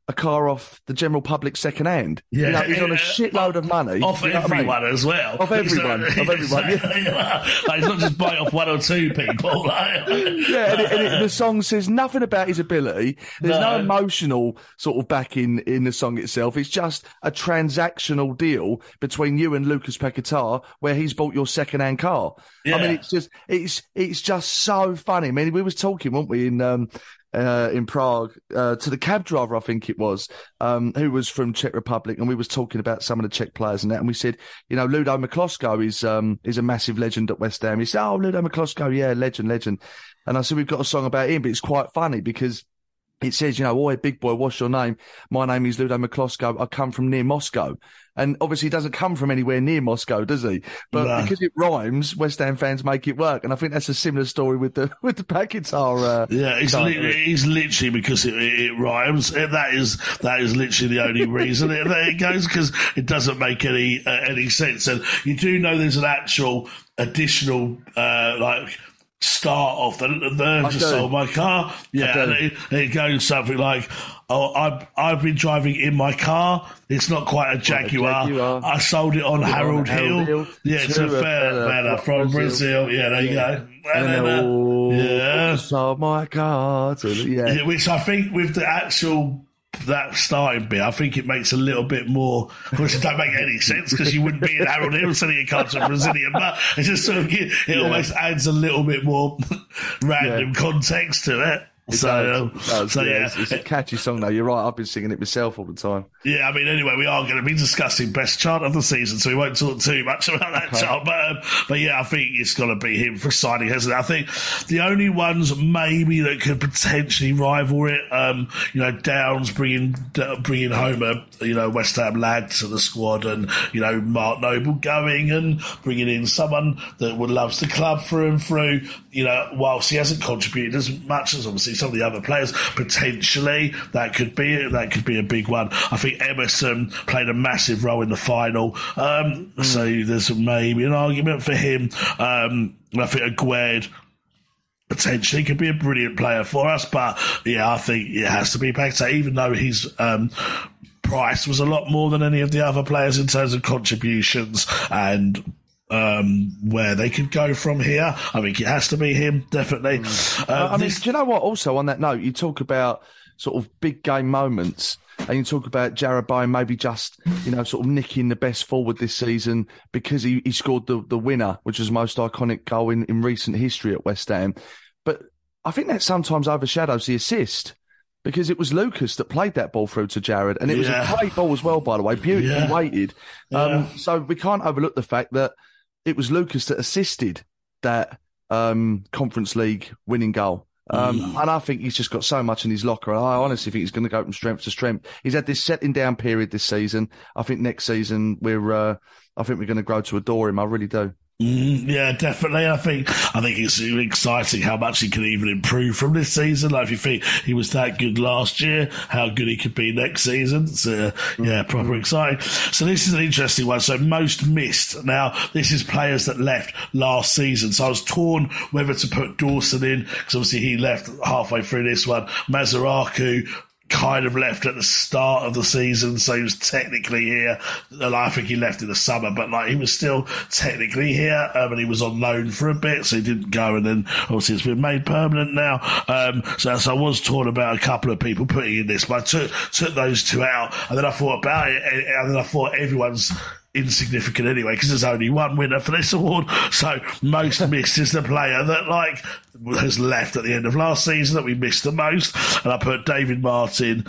a car off the general public second hand. Yeah, you know, he's on a shitload of money. Off you know everyone I mean? as well. Off everyone. He's, off everyone. Yeah. Like, he's not just bite off one or two people. Like. Yeah, and, it, and it, the song says nothing about his ability. There's no. no emotional sort of backing in the song itself. It's just a transactional deal between you and Lucas Paquetá, where he's bought your second-hand car. Yeah. I mean, it's just it's it's just so funny. I mean, we was talking, weren't we, in um, uh, in Prague uh, to the cab driver, I think it was, um, who was from Czech Republic, and we was talking about some of the Czech players and that, and we said, you know, Ludo Miklosko is um, is a massive legend at West Ham. He said, oh, Ludo Miklosko, yeah, legend, legend. And I said, we've got a song about him, but it's quite funny because it says, you know, oi, big boy, what's your name? My name is Ludo Miklosko. I come from near Moscow. And obviously he doesn't come from anywhere near Moscow, does he? But no. because it rhymes, West Ham fans make it work. And I think that's a similar story with the with the Paquetá. Uh, yeah, it's, li- it's literally because it, it, it rhymes. That is that is literally the only reason it, it goes, because it doesn't make any uh, any sense. And you do know there's an actual additional uh, like. start off the, the just sold my car, yeah, and it, it goes something like, "Oh, I've I've been driving in my car. It's not quite a Jaguar. Quite a Jaguar. I sold it on Harold, on Harold Hill. Hill. Yeah, it's a fair fella from Brazil. Brazil. Yeah, there yeah. you go. And, and then, uh, yeah, sold my car. To, yeah. yeah, which I think with the actual. That starting bit, I think it makes a little bit more, which it don't make any sense because you wouldn't be in Harold Hill selling your car to a Brazilian, but it just sort of, it yeah. almost adds a little bit more random yeah. context to it. It so, does, it does, so yeah, yeah. It's, it's a catchy song though. You're right. I've been singing it myself all the time. Yeah, I mean, anyway, we are going to be discussing best chant of the season, so we won't talk too much about that okay. chant. But, um, but yeah, I think it's got to be him for signing, hasn't it? I think the only ones maybe that could potentially rival it, um, you know, Downs bringing bringing home a you know West Ham lad to the squad, and you know Mark Noble going and bringing in someone that would loves the club through and through. You know, whilst he hasn't contributed as much as obviously some of the other players, potentially that could be that could be a big one. I think Emerson played a massive role in the final, um, mm. so there's maybe an argument for him. Um, I think Aguerd potentially could be a brilliant player for us, but yeah, I think it has to be Paquetá, even though his um, price was a lot more than any of the other players in terms of contributions and. Um, where they could go from here. I think it has to be him, definitely. Mm. Uh, I this... mean, do you know what? Also, on that note, you talk about sort of big game moments, and you talk about Jarrod Bowen maybe just, you know, sort of nicking the best forward this season because he, he scored the, the winner, which was the most iconic goal in, in recent history at West Ham. But I think that sometimes overshadows the assist. Because it was Lucas that played that ball through to Jarrod, and it was yeah. a great ball as well, by the way, beautifully yeah. weighted. Yeah. Um, so we can't overlook the fact that it was Lucas that assisted that um, Conference League winning goal. Um, mm. And I think he's just got so much in his locker. I honestly think he's going to go from strength to strength. He's had this settling down period this season. I think next season we're, uh, I think we're going to grow to adore him. I really do. Mm, yeah, definitely. I think I think it's exciting how much he can even improve from this season. Like if you think he was that good last year, how good he could be next season. So uh, yeah, proper exciting. So this is an interesting one. So most missed. Now this is players that left last season. So I was torn whether to put Dawson in because obviously he left halfway through this one. Mazaraku kind of left at the start of the season, so he was technically here. And I think he left in the summer, but like he was still technically here, um, and he was on loan for a bit, so he didn't go. And then obviously it's been made permanent now. Um, so, so I was torn about a couple of people putting in this, but I took took those two out, and then I thought about it, and then I thought everyone's insignificant anyway because there's only one winner for this award. So most missed is the player that like has left at the end of last season that we missed the most, and I put David Martin.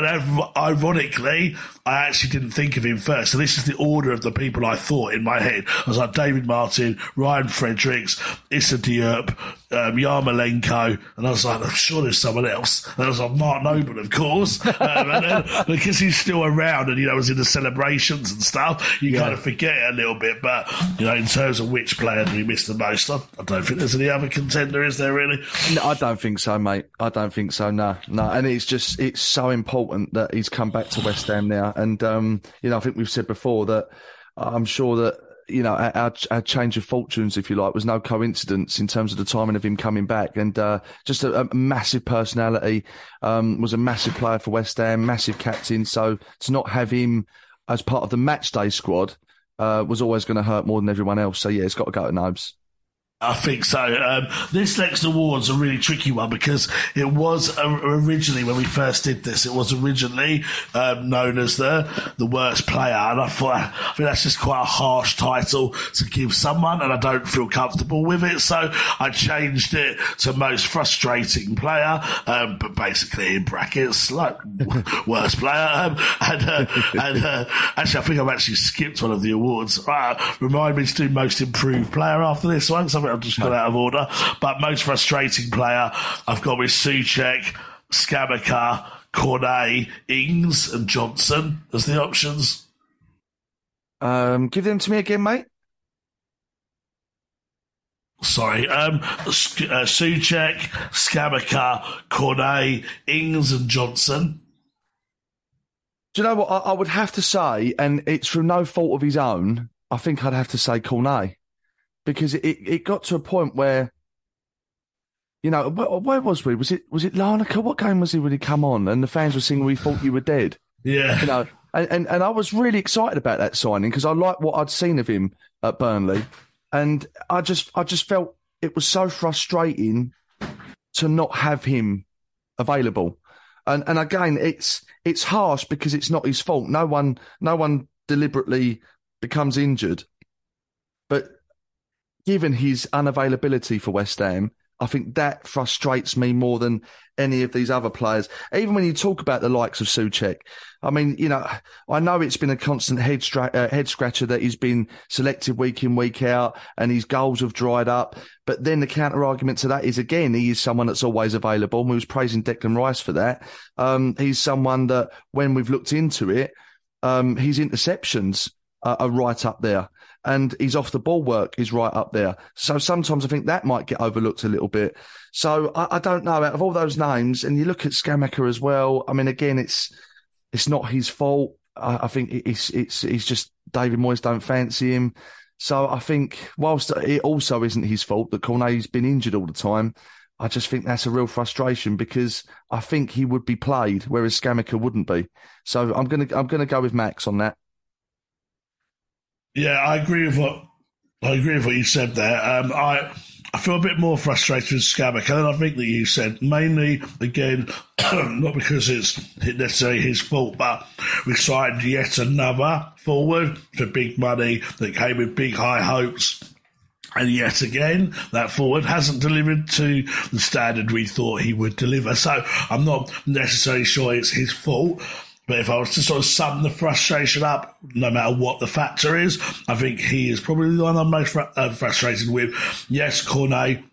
Ironically, I actually didn't think of him first, so this is the order of the people I thought in my head. I was like David Martin, Ryan Fredericks, Issa Diop, um, Yarmolenko, and I was like, I'm sure there's someone else. And I was like, Mark Noble, of course. um, and then, because he's still around and, you know, was in the celebrations and stuff, you yeah. kind of forget it a little bit. But, you know, in terms of which player do we miss the most, I, I don't think there's any other contender, is there really? No, I don't think so, mate. I don't think so, no. No, and it's just, it's so important that he's come back to West Ham now. And, um, you know, I think we've said before that I'm sure that you know, our, our change of fortunes, if you like, was no coincidence in terms of the timing of him coming back. And uh, just a, a massive personality, um, was a massive player for West Ham, massive captain. So to not have him as part of the match day squad uh, was always going to hurt more than everyone else. So, yeah, it's got to go to Nobes. I think so. Um, this next award's a really tricky one because it was uh, originally, when we first did this, it was originally um, known as the the worst player. And I thought, I think that's just quite a harsh title to give someone, and I don't feel comfortable with it. So I changed it to most frustrating player, um, but basically in brackets, like worst player. Um, and uh, and uh, actually, I think I've actually skipped one of the awards. Uh, remind me to do most improved player after this one, because I've just got out of order. But most frustrating player, I've got with Souček, Scamacca, Cornet, Ings and Johnson as the options. Um, give them to me again, mate. Sorry. Um, uh, Souček, Scamacca, Cornet, Ings and Johnson. Do you know what? I, I would have to say, and it's through no fault of his own, I think I'd have to say Cornet. Because it, it got to a point where, you know, where, where was we? Was it was it Larnaca? What game was he when he come on? And the fans were singing, "We thought you were dead." Yeah. You know, and, and, and I was really excited about that signing because I liked what I'd seen of him at Burnley. And I just I just felt it was so frustrating to not have him available. And and again, it's it's harsh because it's not his fault. No one no one deliberately becomes injured. But given his unavailability for West Ham, I think that frustrates me more than any of these other players. Even when you talk about the likes of Souček, I mean, you know, I know it's been a constant head, stra- uh, head scratcher that he's been selected week in, week out, and his goals have dried up. But then the counter argument to that is, again, he is someone that's always available. We was praising Declan Rice for that. Um, he's someone that, when we've looked into it, um, his interceptions are, are right up there. And his off the ball work is right up there. So sometimes I think that might get overlooked a little bit. So I, I don't know, out of all those names, and you look at Scamacca as well, I mean, again, it's it's not his fault. I, I think it's it's it's just David Moyes don't fancy him. So I think whilst it also isn't his fault that Cornet's been injured all the time, I just think that's a real frustration because I think he would be played, whereas Scamacca wouldn't be. So I'm gonna I'm gonna go with Max on that. Yeah, I agree with what I agree with what you said there. Um, I I feel a bit more frustrated with Scamacca than I think that you said. Mainly, again, not because it's necessarily his fault, but we signed yet another forward for big money that came with big high hopes. And yet again, that forward hasn't delivered to the standard we thought he would deliver. So I'm not necessarily sure it's his fault. But if I was to sort of sum the frustration up, no matter what the factor is, I think he is probably the one I'm most fr- uh, frustrated with. Yes, Cornet,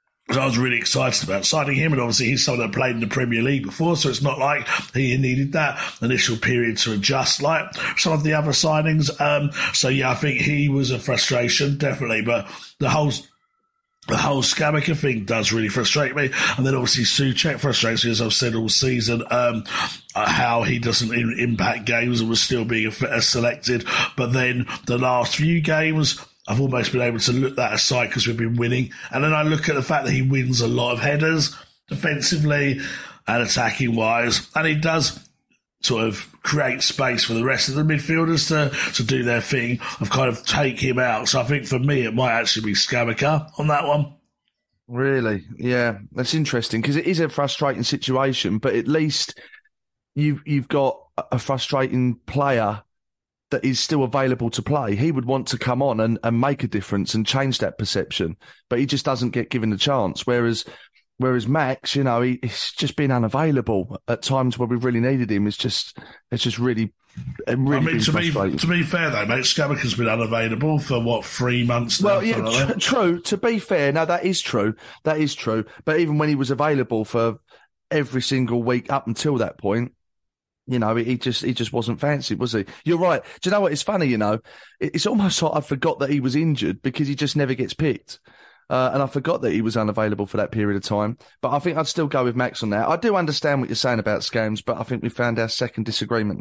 I was really excited about signing him, and obviously he's someone that played in the Premier League before, so it's not like he needed that initial period to adjust like some of the other signings. Um, so, yeah, I think he was a frustration, definitely, but the whole... The whole Scamacca thing does really frustrate me. And then obviously Souček frustrates me, as I've said all season, um, uh, how he doesn't in- impact games and was still being uh, selected. But then the last few games, I've almost been able to look that aside because we've been winning. And then I look at the fact that he wins a lot of headers defensively and attacking wise. And he does sort of create space for the rest of the midfielders to, to do their thing of kind of take him out. So I think for me, it might actually be Scamacca on that one. Really? Yeah, that's interesting because it is a frustrating situation, but at least you've, you've got a frustrating player that is still available to play. He would want to come on and, and make a difference and change that perception, but he just doesn't get given the chance. Whereas Whereas Max, you know, he, he's just been unavailable at times where we've really needed him. It's just, it's just really, really. I mean, to be frustrating. to be fair though, mate, Scamacca's been unavailable for what three months now. Well, yeah, tr- true. To be fair, no, that is true. That is true. But even when he was available for every single week up until that point, you know, he just he just wasn't fancied, was he? You're right. Do you know what? It's funny, you know, it's almost like I forgot that he was injured because he just never gets picked. Uh, and I forgot that he was unavailable for that period of time. But I think I'd still go with Max on that. I do understand what you're saying about Scams, but I think we found our second disagreement now.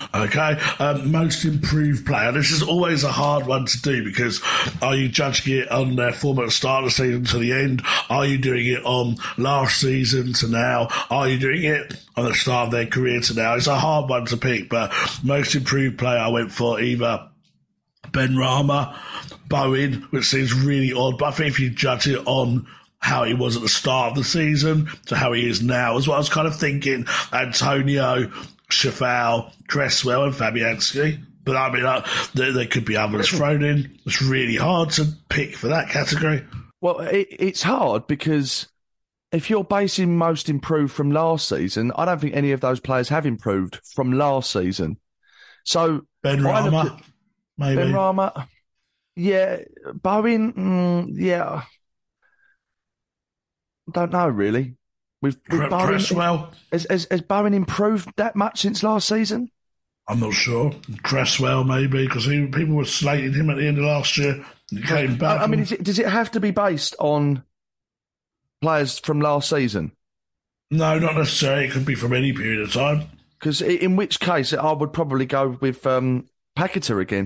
Okay, um, most improved player. This is always a hard one to do because are you judging it on their form at the start of the season to the end? Are you doing it on last season to now? Are you doing it on the start of their career to now? It's a hard one to pick, but most improved player I went for either Benrahma, Bowen, which seems really odd, but I think if you judge it on how he was at the start of the season to how he is now, is what I was kind of thinking. Antonio, Schafal, Cresswell and Fabianski. But I mean, uh, there, there could be others thrown in. It's really hard to pick for that category. Well, it, it's hard because if you're basing most improved from last season, I don't think any of those players have improved from last season. So Benrahma, maybe. Benrahma, yeah. Bowen, mm, yeah. I don't know, really. With, with Bowen, Cresswell. Has, has, has Bowen improved that much since last season? I'm not sure. Cresswell, maybe, because people were slating him at the end of last year. He came back. I, I mean, is it, does it have to be based on players from last season? No, not necessarily. It could be from any period of time. Because in which case, I would probably go with um, Paquetá again.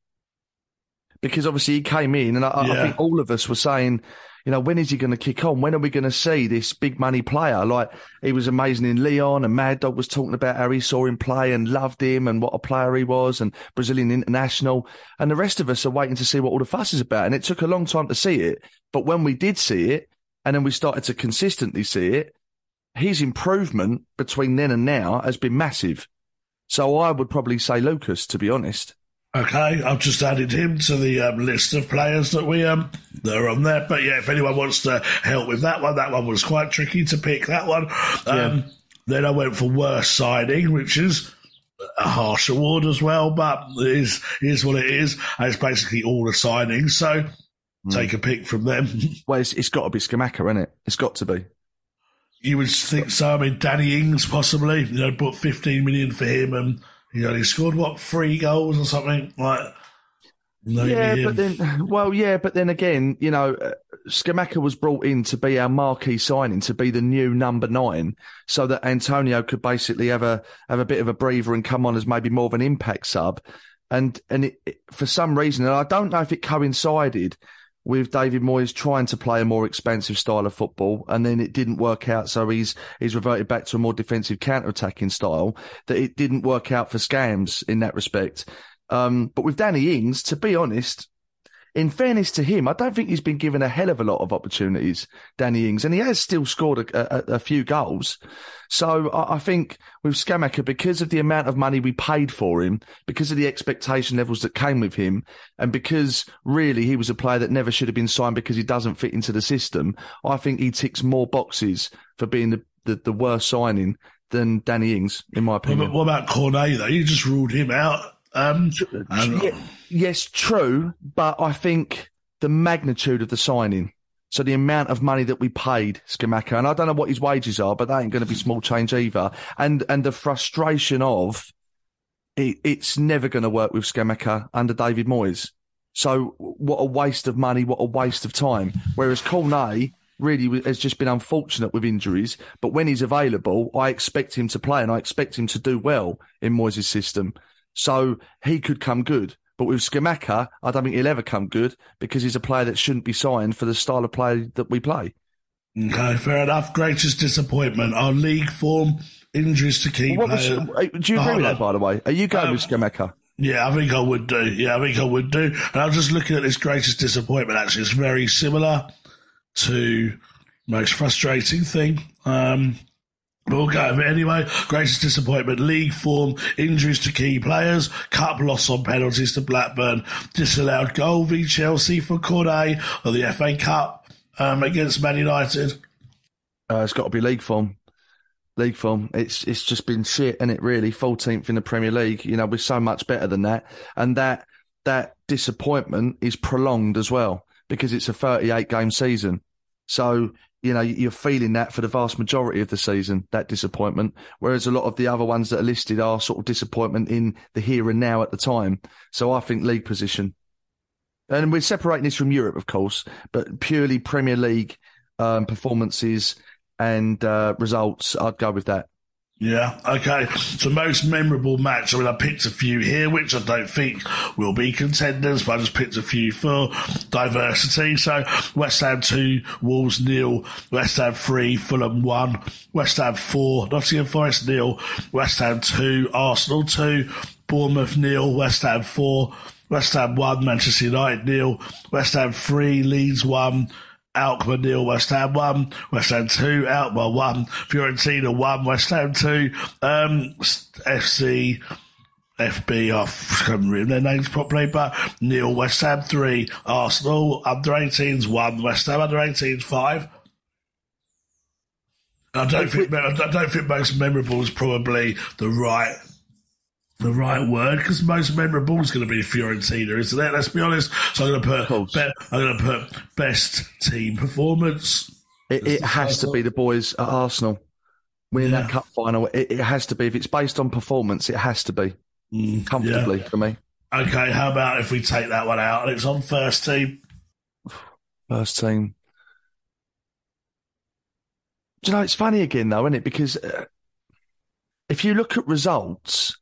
Because obviously he came in, and I, yeah. I think all of us were saying, you know, when is he going to kick on? When are we going to see this big money player? Like, he was amazing in Lyon, and Mad Dog was talking about how he saw him play and loved him and what a player he was, and Brazilian international. And the rest of us are waiting to see what all the fuss is about. And it took a long time to see it. But when we did see it, and then we started to consistently see it, his improvement between then and now has been massive. So I would probably say Lucas, to be honest. Okay, I've just added him to the um, list of players that we um that are on there. But yeah, if anyone wants to help with that one, that one was quite tricky to pick. That one. Um, yeah. Then I went for worst signing, which is a harsh award as well, but it is is what it is. And it's basically all the signings. So mm. take a pick from them. Well, it's, it's got to be Scamacca, isn't it? It's got to be. You would think so. I mean, Danny Ings possibly. You know, put fifteen million for him and. You know, he scored, what, three goals or something? Like, yeah, but then, well, yeah, but then again, you know, uh, Scamacca was brought in to be our marquee signing, to be the new number nine, so that Antonio could basically have a have a bit of a breather and come on as maybe more of an impact sub. And and it, it, for some reason, and I don't know if it coincided with David Moyes trying to play a more expansive style of football, and then it didn't work out, so he's he's reverted back to a more defensive counter-attacking style, that it didn't work out for Scams in that respect. Um, but with Danny Ings, to be honest, in fairness to him, I don't think he's been given a hell of a lot of opportunities, Danny Ings, and he has still scored a, a, a few goals. So I, I think with Scamacca, because of the amount of money we paid for him, because of the expectation levels that came with him, and because really he was a player that never should have been signed because he doesn't fit into the system, I think he ticks more boxes for being the, the, the worst signing than Danny Ings, in my opinion. What about Cornet, though? You just ruled him out. Um, yeah, yes, true, but I think the magnitude of the signing, so the amount of money that we paid Scamacca, and I don't know what his wages are, but that ain't going to be small change either, and and the frustration of it, it's never going to work with Scamacca under David Moyes. So what a waste of money, what a waste of time. Whereas Cornet really has just been unfortunate with injuries, but when he's available, I expect him to play, and I expect him to do well in Moyes' system. So he could come good. But with Scamacca, I don't think he'll ever come good because he's a player that shouldn't be signed for the style of play that we play. Okay, fair enough. Greatest disappointment. Our league form, injuries to key well, players. Was, do you agree oh, with that, by the way? Are you going um, with Scamacca? Yeah, I think I would do. Yeah, I think I would do. And I was just looking at this greatest disappointment, actually. It's very similar to most frustrating thing. Um... We'll go over it anyway. Greatest disappointment, league form, injuries to key players, cup loss on penalties to Blackburn, disallowed goal v Chelsea for Cornet, or the F A Cup um, against Man United. Uh, it's got to be league form. League form. It's it's just been shit, isn't it, really? fourteenth in the Premier League. You know, we're so much better than that. And that that disappointment is prolonged as well because it's a thirty-eight game season. So, you know, you're feeling that for the vast majority of the season, that disappointment, whereas a lot of the other ones that are listed are sort of disappointment in the here and now at the time. So I think league position. And we're separating this from Europe, of course, but purely Premier League um, performances and uh, results, I'd go with that. Yeah, okay. So most memorable match, I mean, I picked a few here, which I don't think will be contenders, but I just picked a few for diversity. So West Ham two, Wolves nil, West Ham three, Fulham one, West Ham four, Nottingham Forest nil, West Ham two, Arsenal two, Bournemouth nil, West Ham four, West Ham one, Manchester United nil, West Ham three, Leeds one, Alkmaar nil, West Ham one, West Ham two, Alkmaar one, Fiorentina one, West Ham two, um, F C, F B, I haven't written their names properly, but nil, West Ham three, Arsenal under eighteens one, West Ham under eighteens five. I don't think I don't think most memorable is probably the right the right word, because most memorable is going to be Fiorentina, isn't it? Let's be honest. So I'm going to put be, I'm going to put best team performance. It, it has to be the boys at Arsenal winning yeah. that cup final. It, it has to be. If it's based on performance, it has to be mm, comfortably yeah. for me. Okay, how about if we take that one out and it's on first team? First team. Do you know, it's funny again though, isn't it? Because uh, if you look at results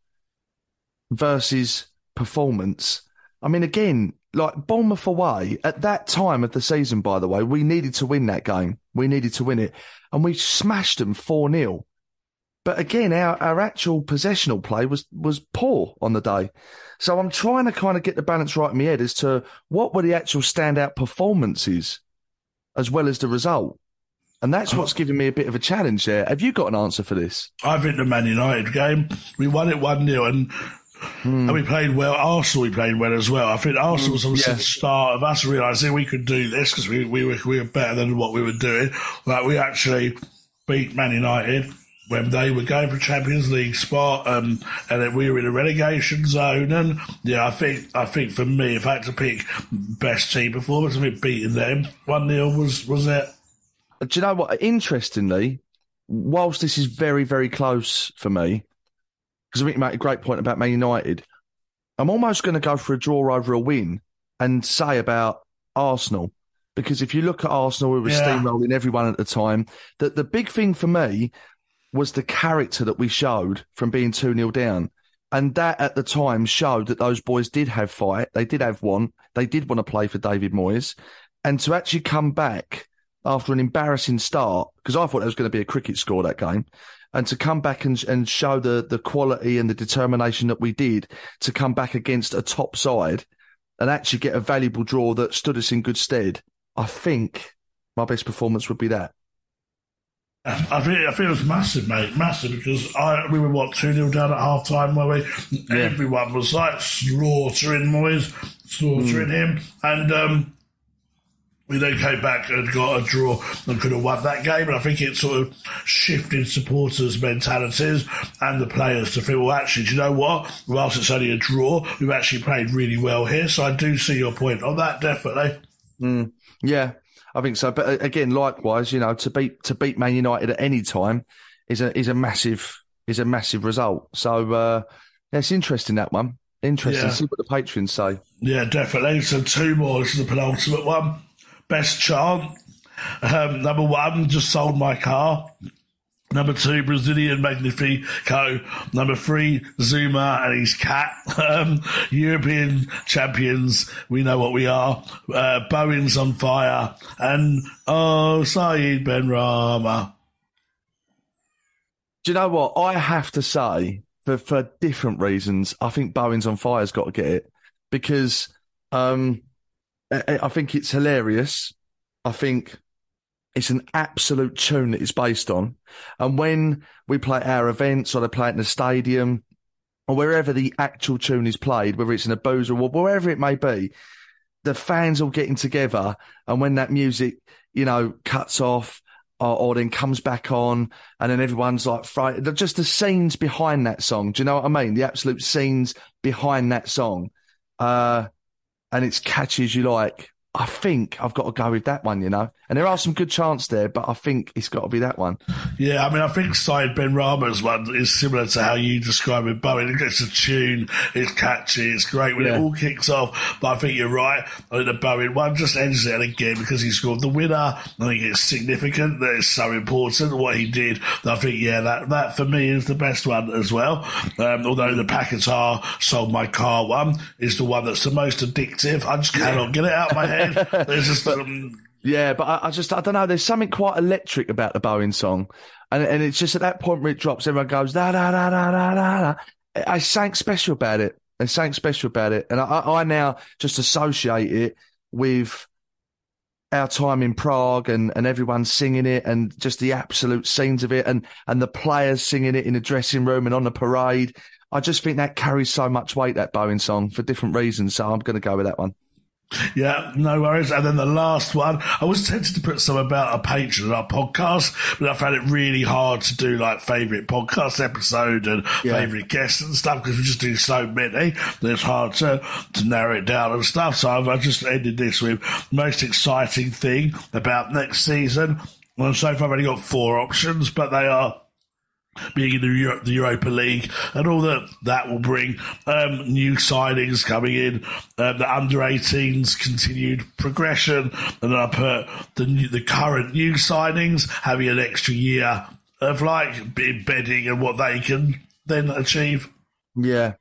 versus performance, I mean, again, like Bournemouth away, at that time of the season, by the way, we needed to win that game. We needed to win it. And we smashed them four nil. But again, our, our actual possessional play was, was poor on the day. So I'm trying to kind of get the balance right in my head as to what were the actual standout performances as well as the result. And that's what's giving me a bit of a challenge there. Have you got an answer for this? I think the Man United game, we won it one nil and Mm. and we played well. Arsenal, we played well as well. I think Arsenal was obviously yeah. the start of us realising we could do this because we, we, were, we were better than what we were doing. Like, we actually beat Man United when they were going for Champions League spot, um, and then we were in a relegation zone. And yeah, I think I think for me, if I had to pick best team performance, I think beating them one nil was, was it. Do you know what? Interestingly, whilst this is very, very close for me, because I think you make a great point about Man United, I'm almost going to go for a draw over a win and say about Arsenal. Because if you look at Arsenal, we were yeah. steamrolling everyone at the time. That the big thing for me was the character that we showed from being two nil down. And that at the time showed that those boys did have fight. They did have want. They did want to play for David Moyes. And to actually come back after an embarrassing start, because I thought there was going to be a cricket score that game, and to come back and, and show the, the quality and the determination that we did to come back against a top side and actually get a valuable draw that stood us in good stead, I think my best performance would be that. I think, I think it was massive, mate, massive, because I, we were, what, two nil down at half-time, where we, yeah. everyone was like slaughtering Moyes, slaughtering mm. him, and um, we then came back and got a draw and could have won that game. And I think it sort of shifted supporters' mentalities and the players to feel, well, actually, do you know what? Whilst it's only a draw, we've actually played really well here. So I do see your point on that, definitely. Mm, yeah, I think so. But again, likewise, you know, to beat to beat Man United at any time is a is a massive is a massive result. So uh, yeah, it's interesting, that one. Interesting. Yeah. See what the patrons say. Yeah, definitely. So two more. This is the penultimate one. Best chant. Um, number one, just sold my car. Number two, Brazilian Magnifico. Number three, Zuma and his cat. Um, European champions, we know what we are. Uh, Bowen's on fire. And, oh, Saeed Benrahma. Do you know what? I have to say, for, for different reasons, I think Bowen's on fire's got to get it. Because um, I, I think it's hilarious. I think it's an absolute tune that it's based on. And when we play at our events or they play it in the stadium or wherever the actual tune is played, whether it's in a boozer or wherever it may be, the fans all getting together. And when that music, you know, cuts off or, or then comes back on and then everyone's like, frightened. Just the scenes behind that song. Do you know what I mean? The absolute scenes behind that song. Uh, and it's catchy as you like. I think I've got to go with that one, you know. And there are some good chances there, but I think it's got to be that one. Yeah, I mean, I think Saeed Benrahma's one is similar to how you describe it, Bowen. It gets a tune, it's catchy, it's great when yeah. it all kicks off. But I think you're right. I think the Bowen one just ends it again because he scored the winner. I think it's significant, that it's so important what he did. I think, yeah, that, that for me is the best one as well. Um, although the Paquetá Sold My Car one is the one that's the most addictive. I just cannot yeah. get it out of my head. There's just um, yeah, but I, I just I don't know. There's something quite electric about the Bowen song, and and it's just at that point where it drops, everyone goes da da da da da da. There's something special about it. There's something special about it, and I, I now just associate it with our time in Prague and, and everyone singing it, and just the absolute scenes of it, and and the players singing it in the dressing room and on the parade. I just think that carries so much weight, that Bowen song, for different reasons. So I'm going to go with that one. Yeah, no worries. And then the last one, I was tempted to put some about a patron in our podcast, but I found it really hard to do like favourite podcast episode and yeah. favourite guests and stuff because we just do so many that it's hard to, to narrow it down and stuff. So I've, I've just ended this with most exciting thing about next season. Well, so far I've only got four options, but they are being in the, Euro- the Europa League and all that that will bring, um, new signings coming in, um, the under eighteens continued progression, and then I put the new, the current new signings having an extra year of like embedding and what they can then achieve. Yeah.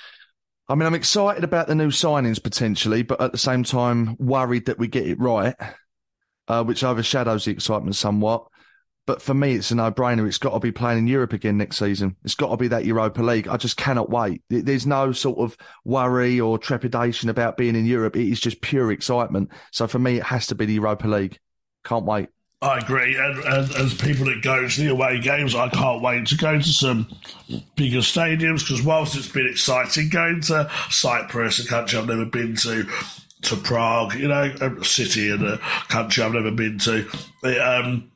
I mean, I'm excited about the new signings potentially, but at the same time worried that we get it right, uh, which overshadows the excitement somewhat. But for me, it's a no-brainer. It's got to be playing in Europe again next season. It's got to be that Europa League. I just cannot wait. There's no sort of worry or trepidation about being in Europe. It is just pure excitement. So for me, it has to be the Europa League. Can't wait. I agree. And, and as people that go to the away games, I can't wait to go to some bigger stadiums because whilst it's been exciting going to Cyprus, a country I've never been to, to Prague, you know, a city and a country I've never been to, it, um,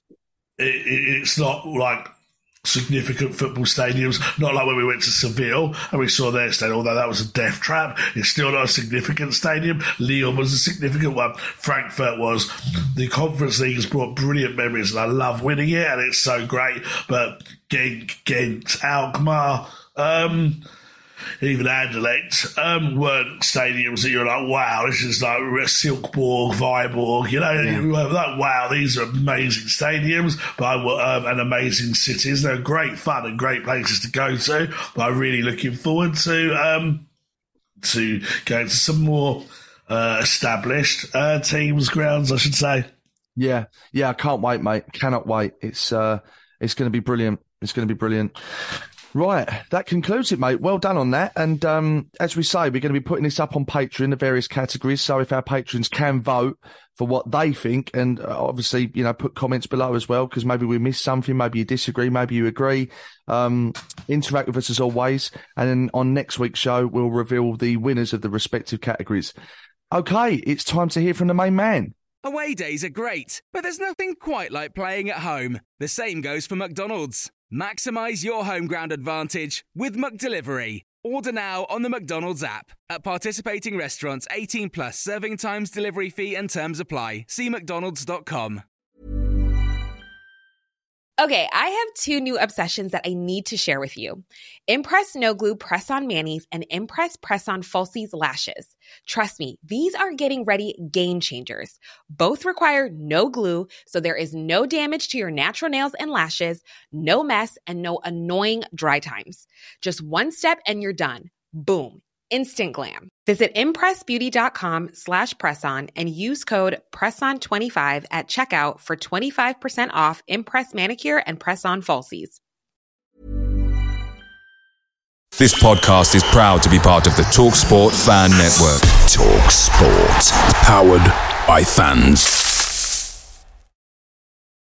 It, it, it's not like significant football stadiums, not like when we went to Seville and we saw their stadium, although that was a death trap. It's still not a significant stadium. Lyon was a significant one. Frankfurt was. The Conference League has brought brilliant memories and I love winning it and it's so great. But Genk, Ghent, Alkmaar, um, even Anderlecht, um, weren't stadiums that you're like, wow, this is like Silkeborg, Viborg, you know, yeah. you were like, wow, these are amazing stadiums, but I, um, and amazing cities. They're great fun and great places to go to, but I'm really looking forward to um, to going to some more uh, established uh, teams' grounds, I should say. Yeah, yeah, I can't wait, mate. Cannot wait. It's uh, it's going to be brilliant. It's going to be brilliant. Right, that concludes it, mate. Well done on that. And um, as we say, we're going to be putting this up on Patreon, the various categories. So if our patrons can vote for what they think, and obviously, you know, put comments below as well, because maybe we missed something, maybe you disagree, maybe you agree. Um, interact with us as always. And then on next week's show, we'll reveal the winners of the respective categories. Okay, it's time to hear from the main man. Away days are great, but there's nothing quite like playing at home. The same goes for McDonald's. Maximise your home ground advantage with McDelivery. Order now on the McDonald's app. At participating restaurants, eighteen plus, serving times, delivery fee and terms apply. See mcdonalds dot com. Okay, I have two new obsessions that I need to share with you. Impress No Glue Press-On Manis and Impress Press-On Falsies Lashes. Trust me, these are getting ready game changers. Both require no glue, so there is no damage to your natural nails and lashes, no mess, and no annoying dry times. Just one step and you're done. Boom. Instant glam. Visit impressbeauty.com slash presson and use code presson twenty-five at checkout for twenty-five percent off Impress Manicure and Press-On Falsies. This podcast is proud to be part of the TalkSport Fan Network. TalkSport. Powered by fans.